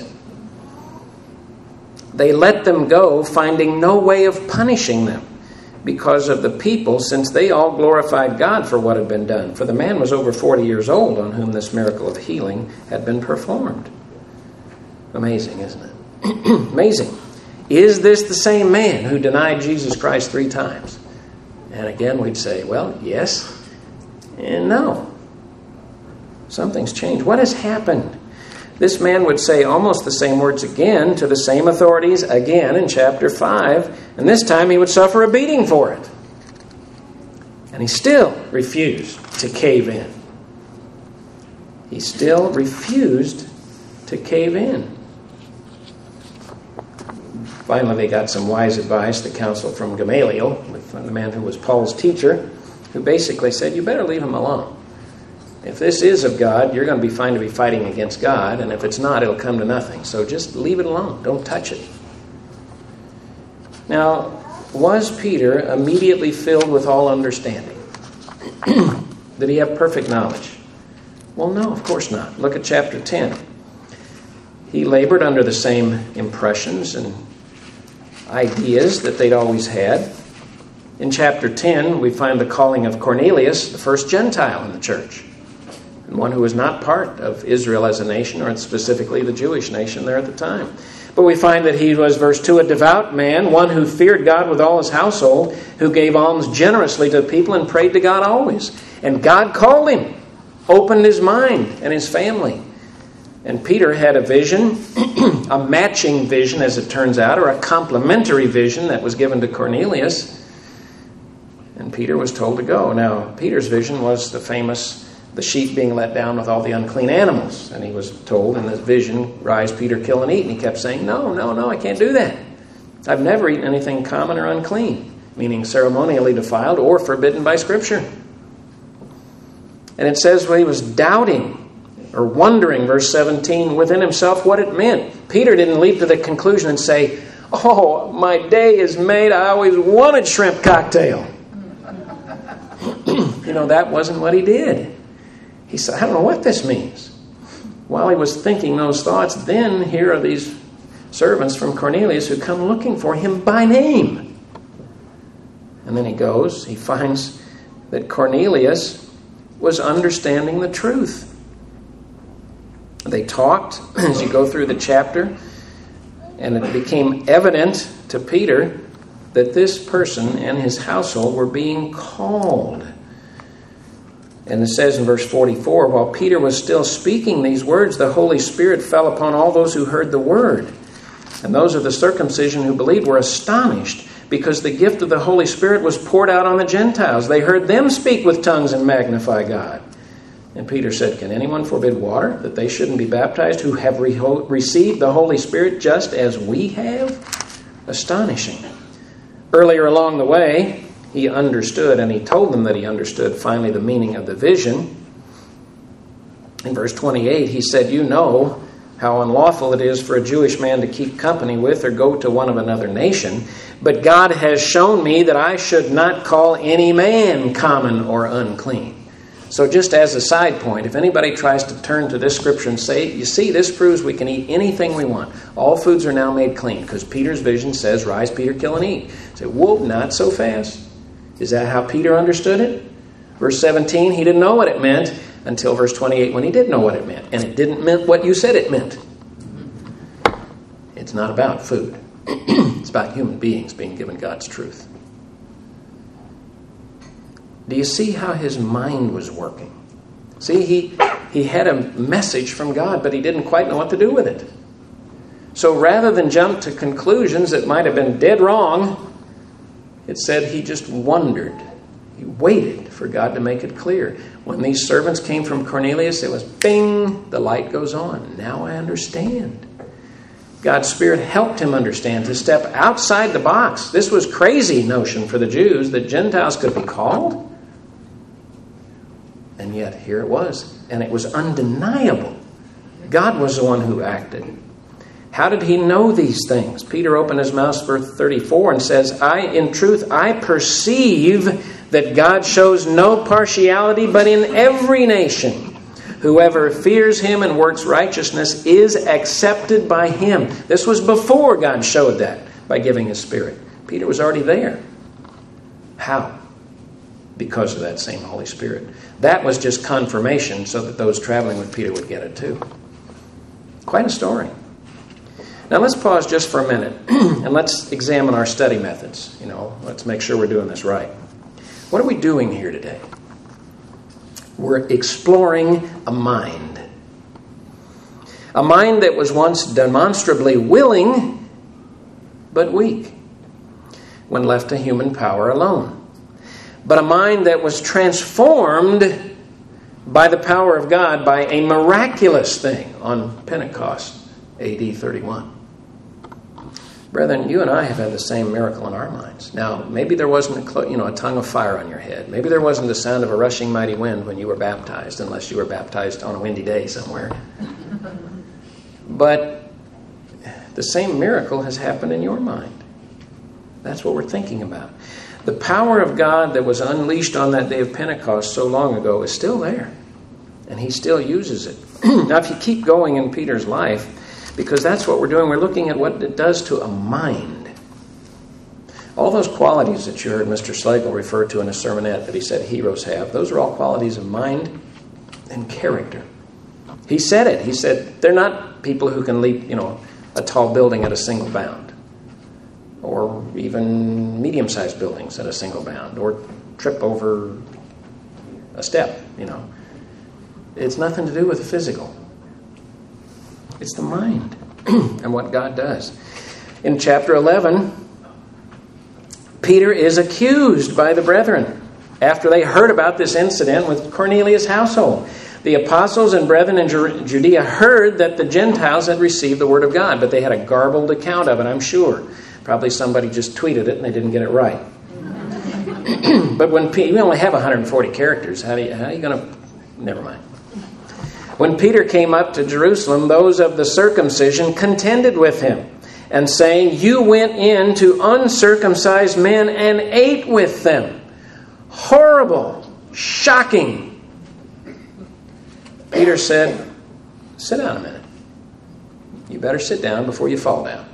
They let them go, finding no way of punishing them because of the people, since they all glorified God for what had been done. For the man was over 40 years old on whom this miracle of healing had been performed. Amazing, isn't it? Amazing. Is this the same man who denied Jesus Christ 3 times? And again, we'd say, well, yes and no. Something's changed. What has happened? This man would say almost the same words again to the same authorities again in chapter 5, and this time he would suffer a beating for it. And he still refused to cave in. He still refused to cave in. Finally, they got some wise advice, the counsel from Gamaliel, the man who was Paul's teacher, who basically said, you better leave him alone. If this is of God, you're going to be fine to be fighting against God, and if it's not, it'll come to nothing. So just leave it alone. Don't touch it. Now, was Peter immediately filled with all understanding? Did he have perfect knowledge? Well, no, of course not. Look at chapter 10. He labored under the same impressions and ideas that they'd always had. In chapter 10, we find the calling of Cornelius, the first Gentile in the church, and one who was not part of Israel as a nation, or specifically the Jewish nation there at the time. But we find that he was, verse 2, a devout man, one who feared God with all his household, who gave alms generously to the people and prayed to God always. And God called him, opened his mind and his family. And Peter had a vision, a matching vision as it turns out, or a complementary vision that was given to Cornelius. And Peter was told to go. Now, Peter's vision was the sheep being let down with all the unclean animals. And he was told in this vision, rise, Peter, kill and eat. And he kept saying, no, I can't do that. I've never eaten anything common or unclean, meaning ceremonially defiled or forbidden by Scripture. And it says when he was doubting or wondering, verse 17, within himself what it meant. Peter didn't leap to the conclusion and say, oh, my day is made. I always wanted shrimp cocktail. That wasn't what he did. He said, I don't know what this means. While he was thinking those thoughts, then here are these servants from Cornelius who come looking for him by name. And then he goes, he finds that Cornelius was understanding the truth. They talked as you go through the chapter, and it became evident to Peter that this person and his household were being called. And it says in verse 44, while Peter was still speaking these words, the Holy Spirit fell upon all those who heard the word. And those of the circumcision who believed were astonished, because the gift of the Holy Spirit was poured out on the Gentiles. They heard them speak with tongues and magnify God. And Peter said, can anyone forbid water, that they shouldn't be baptized, who have received the Holy Spirit just as we have? Astonishing. Earlier along the way, he understood, and he told them that he understood finally the meaning of the vision. In verse 28, he said, you know how unlawful it is for a Jewish man to keep company with or go to one of another nation. But God has shown me that I should not call any man common or unclean. So just as a side point, if anybody tries to turn to this scripture and say, you see, this proves we can eat anything we want. All foods are now made clean, because Peter's vision says, rise, Peter, kill and eat. Say, whoa, not so fast. Is that how Peter understood it? Verse 17, he didn't know what it meant until verse 28 when he did know what it meant. And it didn't mean what you said it meant. It's not about food. It's about human beings being given God's truth. Do you see how his mind was working? See, he had a message from God, but he didn't quite know what to do with it. So rather than jump to conclusions that might have been dead wrong, it said he just wondered. He waited for God to make it clear. When these servants came from Cornelius, it was bing, the light goes on. Now I understand. God's Spirit helped him understand to step outside the box. This was crazy notion for the Jews that Gentiles could be called. And yet here it was. And it was undeniable. God was the one who acted. How did he know these things? Peter opened his mouth, verse 34, and says, in truth, I perceive that God shows no partiality, but in every nation, whoever fears him and works righteousness is accepted by him. This was before God showed that by giving his Spirit. Peter was already there. How? Because of that same Holy Spirit. That was just confirmation so that those traveling with Peter would get it too. Quite a story. Now let's pause just for a minute and let's examine our study methods. Let's make sure we're doing this right. What are we doing here today? We're exploring a mind. A mind that was once demonstrably willing, but weak, when left to human power alone. But a mind that was transformed by the power of God, by a miraculous thing on Pentecost, AD 31. Brethren, you and I have had the same miracle in our minds. Now, maybe there wasn't a tongue of fire on your head. Maybe there wasn't the sound of a rushing mighty wind when you were baptized, unless you were baptized on a windy day somewhere. But the same miracle has happened in your mind. That's what we're thinking about. The power of God that was unleashed on that day of Pentecost so long ago is still there. And he still uses it. Now, if you keep going in Peter's life, because that's what we're doing, we're looking at what it does to a mind. All those qualities that you heard Mr. Slagle refer to in a sermonette that he said heroes have, those are all qualities of mind and character. He said it. He said, they're not people who can leap, a tall building at a single bound, or even medium-sized buildings at a single bound, or trip over a step, It's nothing to do with the physical. It's the mind and what God does. In chapter 11, Peter is accused by the brethren after they heard about this incident with Cornelius' household. The apostles and brethren in Judea heard that the Gentiles had received the word of God, but they had a garbled account of it, I'm sure. Probably somebody just tweeted it and they didn't get it right. But when we only have 140 characters, how are you going to... Never mind. When Peter came up to Jerusalem, those of the circumcision contended with him, and saying, "You went in to uncircumcised men and ate with them." Horrible, shocking. Peter said, "Sit down a minute. You better sit down before you fall down."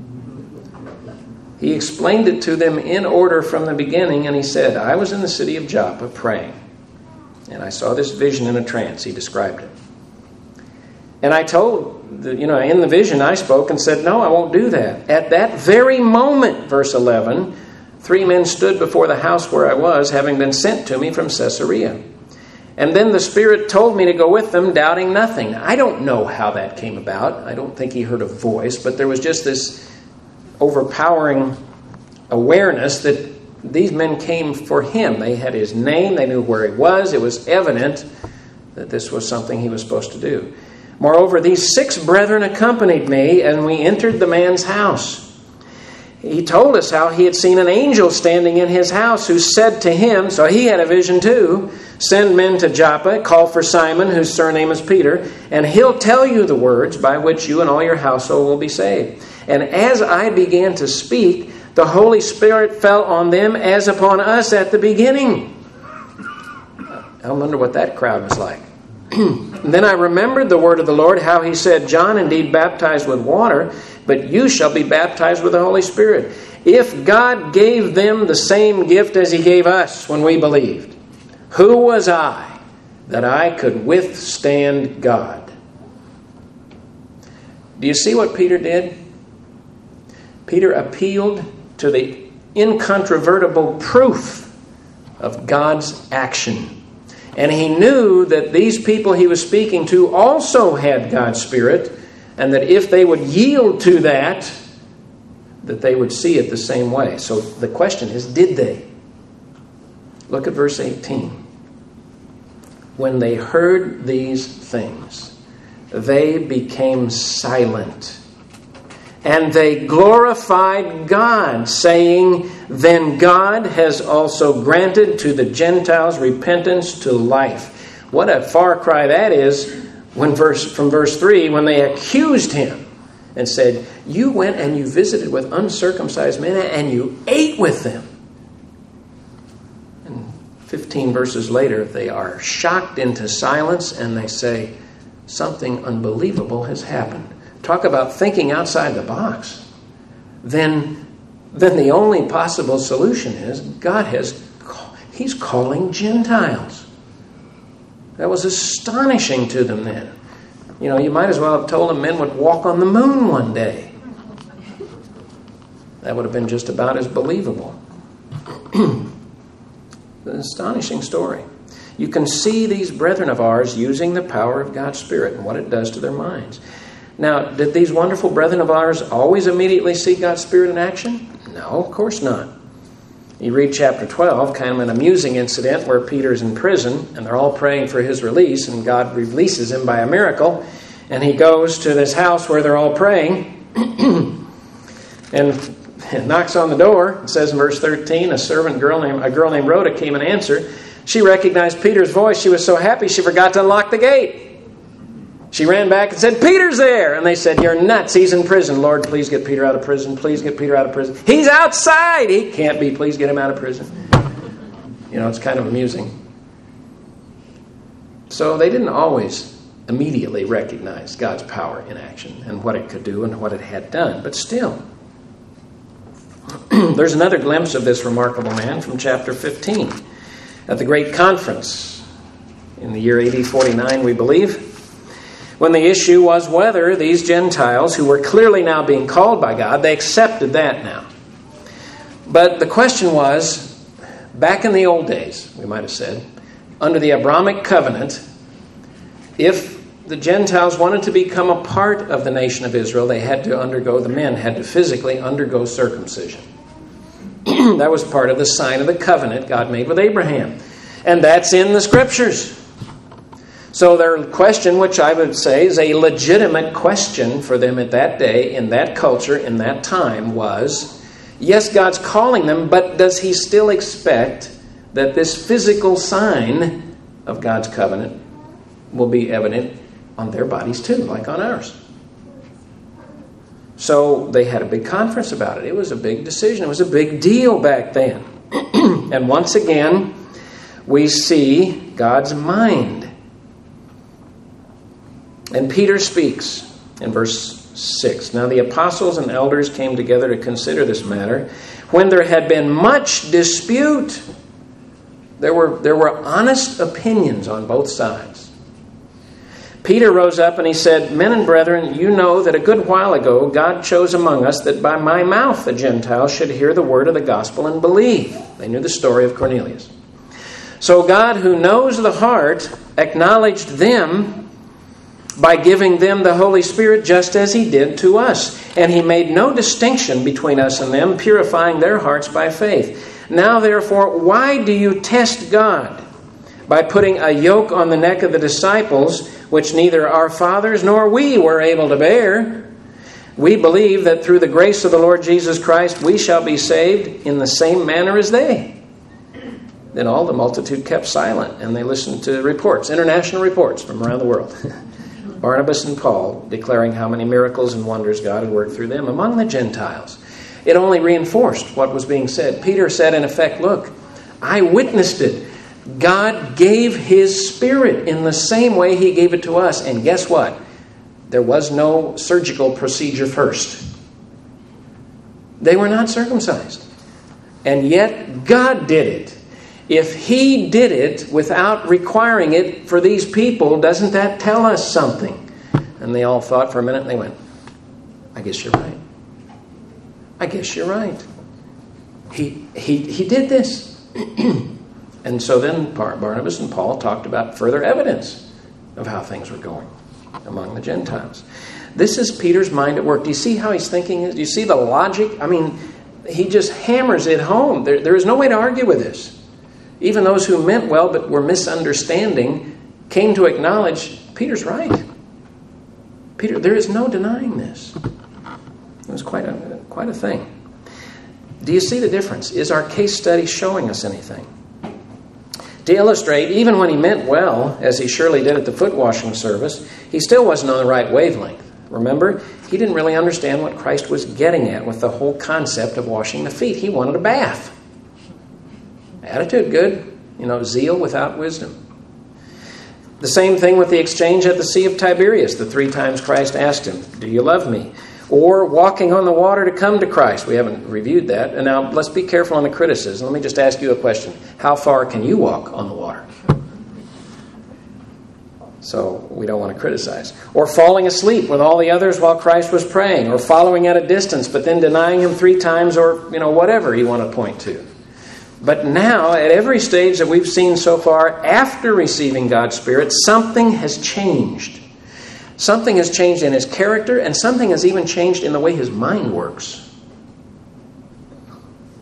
He explained it to them in order from the beginning, and he said, "I was in the city of Joppa praying, and I saw this vision in a trance." He described it. And I told, in the vision I spoke and said, "No, I won't do that." At that very moment, verse 11, 3 men stood before the house where I was, having been sent to me from Caesarea. And then the Spirit told me to go with them, doubting nothing. I don't know how that came about. I don't think he heard a voice, but there was just this overpowering awareness that these men came for him. They had his name. They knew where he was. It was evident that this was something he was supposed to do. Moreover, these 6 brethren accompanied me, and we entered the man's house. He told us how he had seen an angel standing in his house who said to him, so he had a vision too, "Send men to Joppa, call for Simon, whose surname is Peter, and he'll tell you the words by which you and all your household will be saved." And as I began to speak, the Holy Spirit fell on them as upon us at the beginning. I wonder what that crowd was like. Then I remembered the word of the Lord, how he said, "John indeed baptized with water, but you shall be baptized with the Holy Spirit." If God gave them the same gift as he gave us when we believed, who was I that I could withstand God? Do you see what Peter did? Peter appealed to the incontrovertible proof of God's action. And he knew that these people he was speaking to also had God's Spirit, and that if they would yield to that they would see it the same way. So the question is, did they? Look at verse 18. When they heard these things, they became silent, and they glorified God, saying, "Then God has also granted to the Gentiles repentance to life." What a far cry that is from verse 3, when they accused him and said, "You went and you visited with uncircumcised men and you ate with them." And 15 verses later, they are shocked into silence and they say, something unbelievable has happened. Talk about thinking outside the box. Then the only possible solution is He's calling Gentiles. That was astonishing to them then. You might as well have told them men would walk on the moon one day. That would have been just about as believable. An astonishing story. You can see these brethren of ours using the power of God's Spirit and what it does to their minds. Now, did these wonderful brethren of ours always immediately see God's Spirit in action? No, of course not. You read chapter 12, kind of an amusing incident where Peter's in prison and they're all praying for his release, and God releases him by a miracle. And he goes to this house where they're all praying and knocks on the door. It says in verse 13, a girl named Rhoda came and answered. She recognized Peter's voice. She was so happy she forgot to unlock the gate. She ran back and said, "Peter's there." And they said, "You're nuts. He's in prison. Lord, please get Peter out of prison. Please get Peter out of prison. He's outside. He can't be. Please get him out of prison." It's kind of amusing. So they didn't always immediately recognize God's power in action and what it could do and what it had done. But still, there's another glimpse of this remarkable man from chapter 15. At the great conference in the year AD 49, we believe, when the issue was whether these Gentiles, who were clearly now being called by God, they accepted that now. But the question was, back in the old days, we might have said, under the Abrahamic covenant, if the Gentiles wanted to become a part of the nation of Israel, the men had to physically undergo circumcision. That was part of the sign of the covenant God made with Abraham. And that's in the Scriptures. So their question, which I would say is a legitimate question for them at that day, in that culture, in that time, was, yes, God's calling them, but does He still expect that this physical sign of God's covenant will be evident on their bodies too, like on ours? So they had a big conference about it. It was a big decision. It was a big deal back then. And once again, we see God's mind. And Peter speaks in verse 6. Now the apostles and elders came together to consider this matter. When there had been much dispute, there were honest opinions on both sides. Peter rose up and he said, "Men and brethren, you know that a good while ago God chose among us that by my mouth the Gentiles should hear the word of the gospel and believe." They knew the story of Cornelius. "So God, who knows the heart, acknowledged them by giving them the Holy Spirit just as He did to us. And He made no distinction between us and them, purifying their hearts by faith. Now therefore, why do you test God by putting a yoke on the neck of the disciples, which neither our fathers nor we were able to bear? We believe that through the grace of the Lord Jesus Christ we shall be saved in the same manner as they." Then all the multitude kept silent, and they listened to reports, international reports from around the world. Barnabas and Paul declaring how many miracles and wonders God had worked through them among the Gentiles. It only reinforced what was being said. Peter said, in effect, look, I witnessed it. God gave His Spirit in the same way He gave it to us. And guess what? There was no surgical procedure first. They were not circumcised. And yet God did it. If He did it without requiring it for these people, doesn't that tell us something? And they all thought for a minute and they went, I guess you're right. I guess you're right. He did this. And so then Barnabas and Paul talked about further evidence of how things were going among the Gentiles. This is Peter's mind at work. Do you see how he's thinking? Do you see the logic? I mean, he just hammers it home. There is no way to argue with this. Even those who meant well but were misunderstanding came to acknowledge Peter's right. Peter, there is no denying this. It was quite a thing. Do you see the difference? Is our case study showing us anything? To illustrate, even when he meant well, as he surely did at the foot washing service, he still wasn't on the right wavelength. Remember, he didn't really understand what Christ was getting at with the whole concept of washing the feet. He wanted a bath. Attitude, good. Zeal without wisdom. The same thing with the exchange at the Sea of Tiberias. The 3 times Christ asked him, "Do you love me?" Or walking on the water to come to Christ. We haven't reviewed that. And now let's be careful on the criticism. Let me just ask you a question. How far can you walk on the water? So we don't want to criticize. Or falling asleep with all the others while Christ was praying. Or following at a distance but then denying Him 3 times, or whatever you want to point to. But now, at every stage that we've seen so far, after receiving God's Spirit, something has changed. Something has changed in his character, and something has even changed in the way his mind works.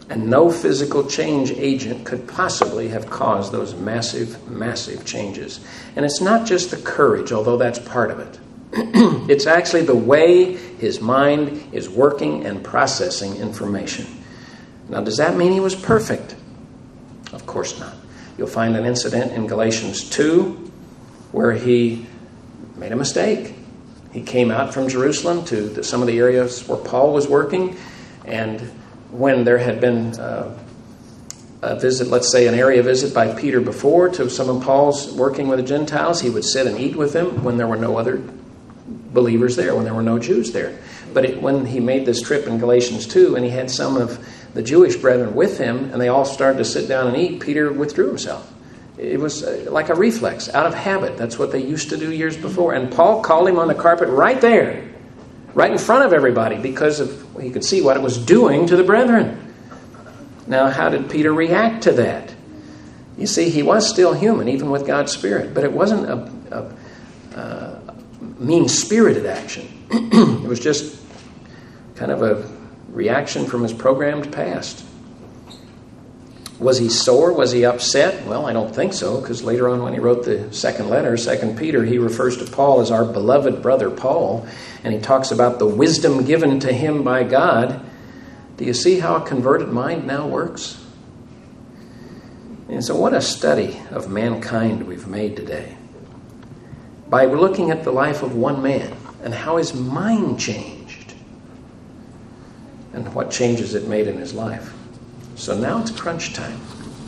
And no physical change agent could possibly have caused those massive, massive changes. And it's not just the courage, although that's part of it. It's actually the way his mind is working and processing information. Now, does that mean he was perfect? Of course not. You'll find an incident in Galatians 2 where he made a mistake. He came out from Jerusalem to some of the areas where Paul was working, and when there had been a visit, let's say an area visit by Peter before to some of Paul's working with the Gentiles, he would sit and eat with them when there were no other believers there, when there were no Jews there. But when he made this trip in Galatians 2 and he had some of the Jewish brethren with him and they all started to sit down and eat, Peter withdrew himself. It was like a reflex, out of habit. That's what they used to do years before. And Paul called him on the carpet right there, right in front of everybody, because he could see what it was doing to the brethren. Now, how did Peter react to that? You see, he was still human, even with God's Spirit, but it wasn't a mean-spirited action. It was just kind of a reaction from his programmed past. Was he sore? Was he upset? Well, I don't think so, because later on when he wrote the second letter, 2 Peter, he refers to Paul as our beloved brother Paul, and he talks about the wisdom given to him by God. Do you see how a converted mind now works? And so what a study of mankind we've made today. By looking at the life of one man and how his mind changed and what changes it made in his life. So now it's crunch time.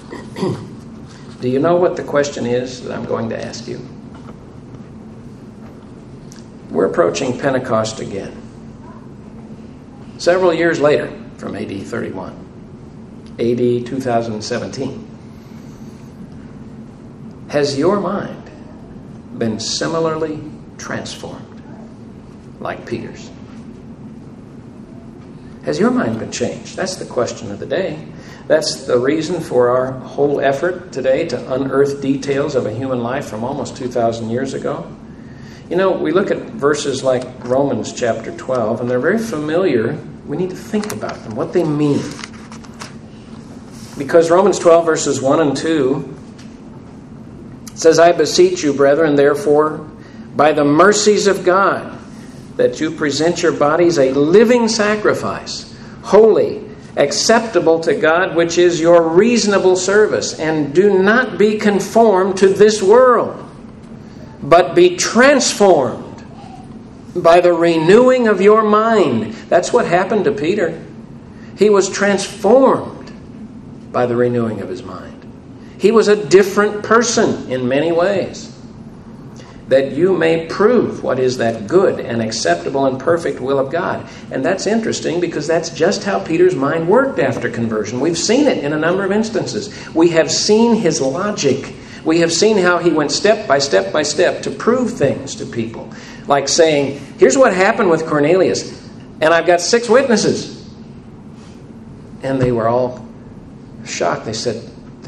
Do you know what the question is that I'm going to ask you? We're approaching Pentecost again. Several years later from AD 31, AD 2017. Has your mind been similarly transformed like Peter's? Has your mind been changed? That's the question of the day. That's the reason for our whole effort today to unearth details of a human life from almost 2,000 years ago. You know, we look at verses like Romans chapter 12, and they're very familiar. We need to think about them, what they mean. Because Romans 12, verses 1 and 2 says, I beseech you, brethren, therefore, by the mercies of God, that you present your bodies a living sacrifice, holy, acceptable to God, which is your reasonable service. And do not be conformed to this world, but be transformed by the renewing of your mind. That's what happened to Peter. He was transformed by the renewing of his mind. He was a different person in many ways. That you may prove what is that good and acceptable and perfect will of God. And that's interesting because that's just how Peter's mind worked after conversion. We've seen it in a number of instances. We have seen his logic. We have seen how he went step by step by step to prove things to people. Like saying, here's what happened with Cornelius, and I've got 6 witnesses. And they were all shocked. They said,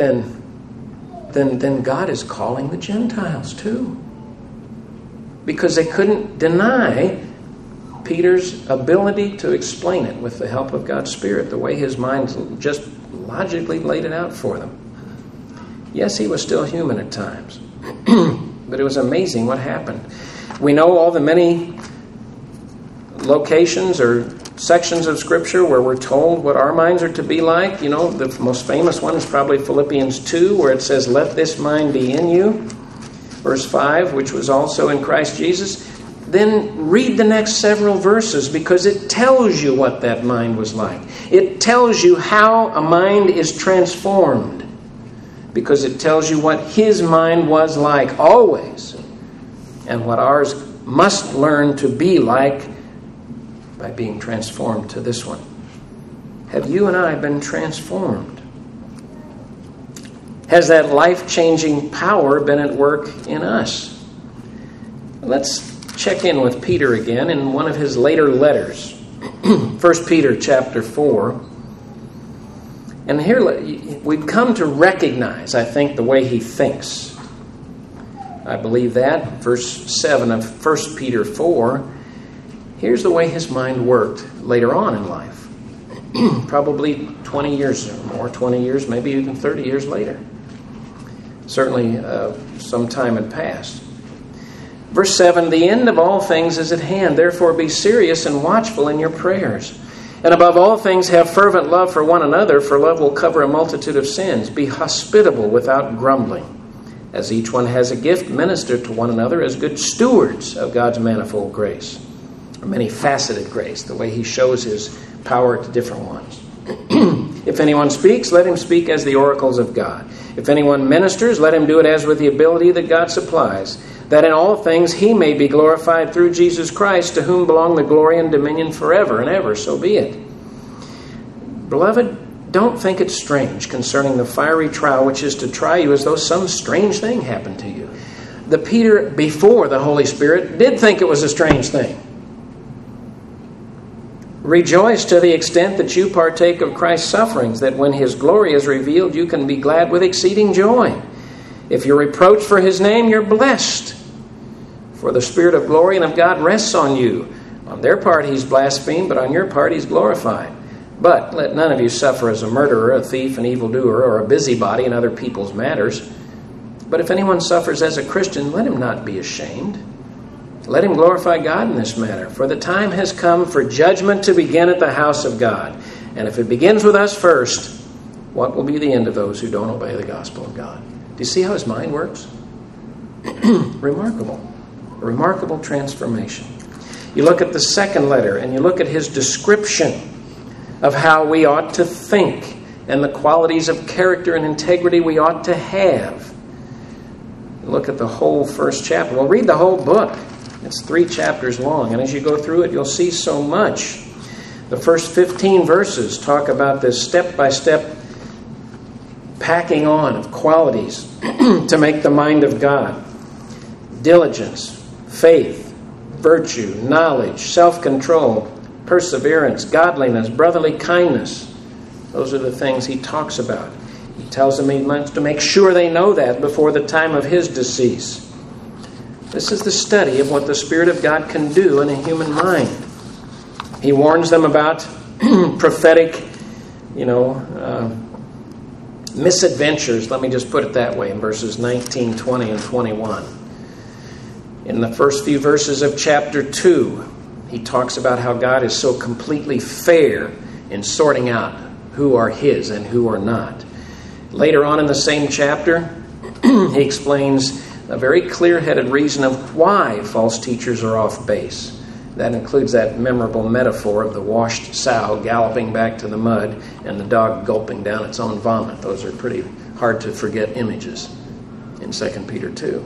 then God is calling the Gentiles too. Because they couldn't deny Peter's ability to explain it with the help of God's Spirit, the way his mind just logically laid it out for them. Yes, he was still human at times, but it was amazing what happened. We know all the many locations or sections of Scripture where we're told what our minds are to be like. You know, the most famous one is probably Philippians 2, where it says, let this mind be in you. Verse 5, which was also in Christ Jesus. Then read the next several verses because it tells you what that mind was like. It tells you how a mind is transformed because it tells you what his mind was like always and what ours must learn to be like by being transformed to this one. Have you and I been transformed? Has that life-changing power been at work in us? Let's check in with Peter again in one of his later letters. 1 Peter chapter 4. And here we've come to recognize, I think, the way he thinks. I believe that. Verse 7 of 1 Peter 4. Here's the way his mind worked later on in life. probably 20 years or more, 20 years, maybe even 30 years later. Certainly some time had passed. Verse 7, the end of all things is at hand. Therefore be serious and watchful in your prayers. And above all things have fervent love for one another, for love will cover a multitude of sins. Be hospitable without grumbling. As each one has a gift, minister to one another as good stewards of God's manifold grace. Or many-faceted grace, the way he shows his power to different ones. If anyone speaks, let him speak as the oracles of God. If anyone ministers, let him do it as with the ability that God supplies, that in all things he may be glorified through Jesus Christ, to whom belong the glory and dominion forever and ever. So be it. Beloved, don't think it strange concerning the fiery trial which is to try you as though some strange thing happened to you. The Peter before the Holy Spirit did think it was a strange thing. Rejoice to the extent that you partake of Christ's sufferings, that when his glory is revealed, you can be glad with exceeding joy. If you're reproached for his name, you're blessed. For the Spirit of glory and of God rests on you. On their part he's blasphemed, but on your part he's glorified. But let none of you suffer as a murderer, a thief, an evildoer, or a busybody in other people's matters. But if anyone suffers as a Christian, let him not be ashamed. Let him glorify God in this matter. For the time has come for judgment to begin at the house of God. And if it begins with us first, what will be the end of those who don't obey the gospel of God? Do you see how his mind works? Remarkable. A remarkable transformation. You look at the second letter and you look at his description of how we ought to think and the qualities of character and integrity we ought to have. Look at the whole first chapter. Well, read the whole book. It's 3 chapters long, and as you go through it, you'll see so much. The first 15 verses talk about this step-by-step packing on of qualities to make the mind of God. Diligence, faith, virtue, knowledge, self-control, perseverance, godliness, brotherly kindness. Those are the things he talks about. He tells them he wants to make sure they know that before the time of his decease. This is the study of what the Spirit of God can do in a human mind. He warns them about prophetic, misadventures. Let me just put it that way in verses 19, 20, and 21. In the first few verses of chapter 2, he talks about how God is so completely fair in sorting out who are his and who are not. Later on in the same chapter, he explains a very clear-headed reason of why false teachers are off base. That includes that memorable metaphor of the washed sow galloping back to the mud and the dog gulping down its own vomit. Those are pretty hard to forget images in 2 Peter 2.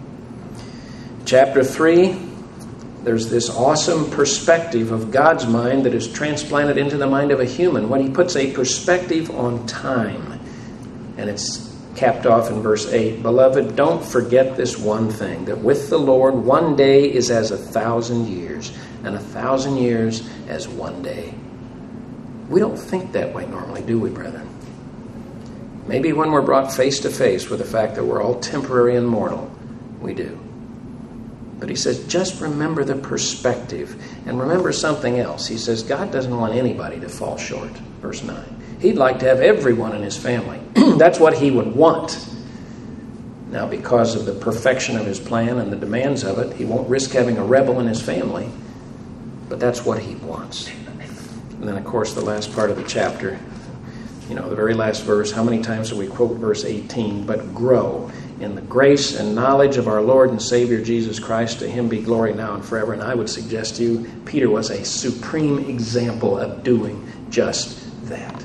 Chapter 3, there's this awesome perspective of God's mind that is transplanted into the mind of a human when he puts a perspective on time. And it's capped off in verse 8. Beloved, don't forget this one thing, that with the Lord 1 day is as 1,000 years, and 1,000 years as 1 day. We don't think that way normally, do we, brethren? Maybe when we're brought face to face with the fact that we're all temporary and mortal, we do. But he says, just remember the perspective, and remember something else. He says, God doesn't want anybody to fall short. Verse 9. He'd like to have everyone in his family. That's what he would want. Now, because of the perfection of his plan and the demands of it, he won't risk having a rebel in his family. But that's what he wants. And then, of course, the last part of the chapter, the very last verse, how many times do we quote verse 18? But grow in the grace and knowledge of our Lord and Savior Jesus Christ. To him be glory now and forever. And I would suggest to you, Peter was a supreme example of doing just that.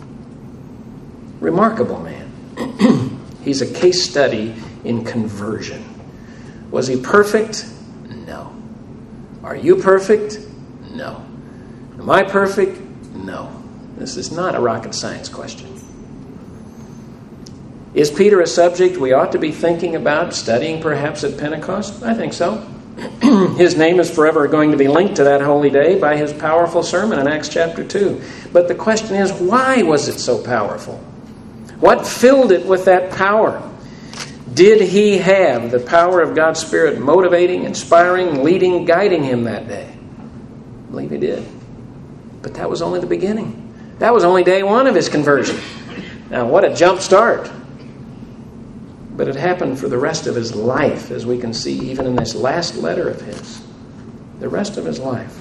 Remarkable man. He's a case study in conversion. Was he perfect? No. Are you perfect? No. Am I perfect? No. This is not a rocket science question. Is Peter a subject we ought to be thinking about, studying perhaps at Pentecost? I think so. His name is forever going to be linked to that holy day by his powerful sermon in Acts chapter 2. But the question is, why was it so powerful? What filled it with that power? Did he have the power of God's Spirit motivating, inspiring, leading, guiding him that day? I believe he did. But that was only the beginning. That was only day one of his conversion. Now, what a jump start. But it happened for the rest of his life, as we can see even in this last letter of his. The rest of his life.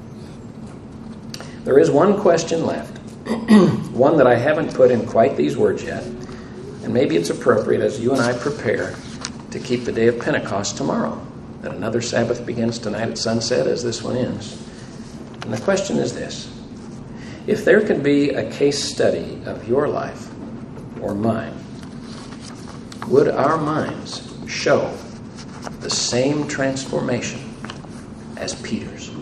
There is one question left, one that I haven't put in quite these words yet, and maybe it's appropriate as you and I prepare to keep the day of Pentecost tomorrow, that another Sabbath begins tonight at sunset as this one ends. And the question is this: if there could be a case study of your life or mine, would our minds show the same transformation as Peter's?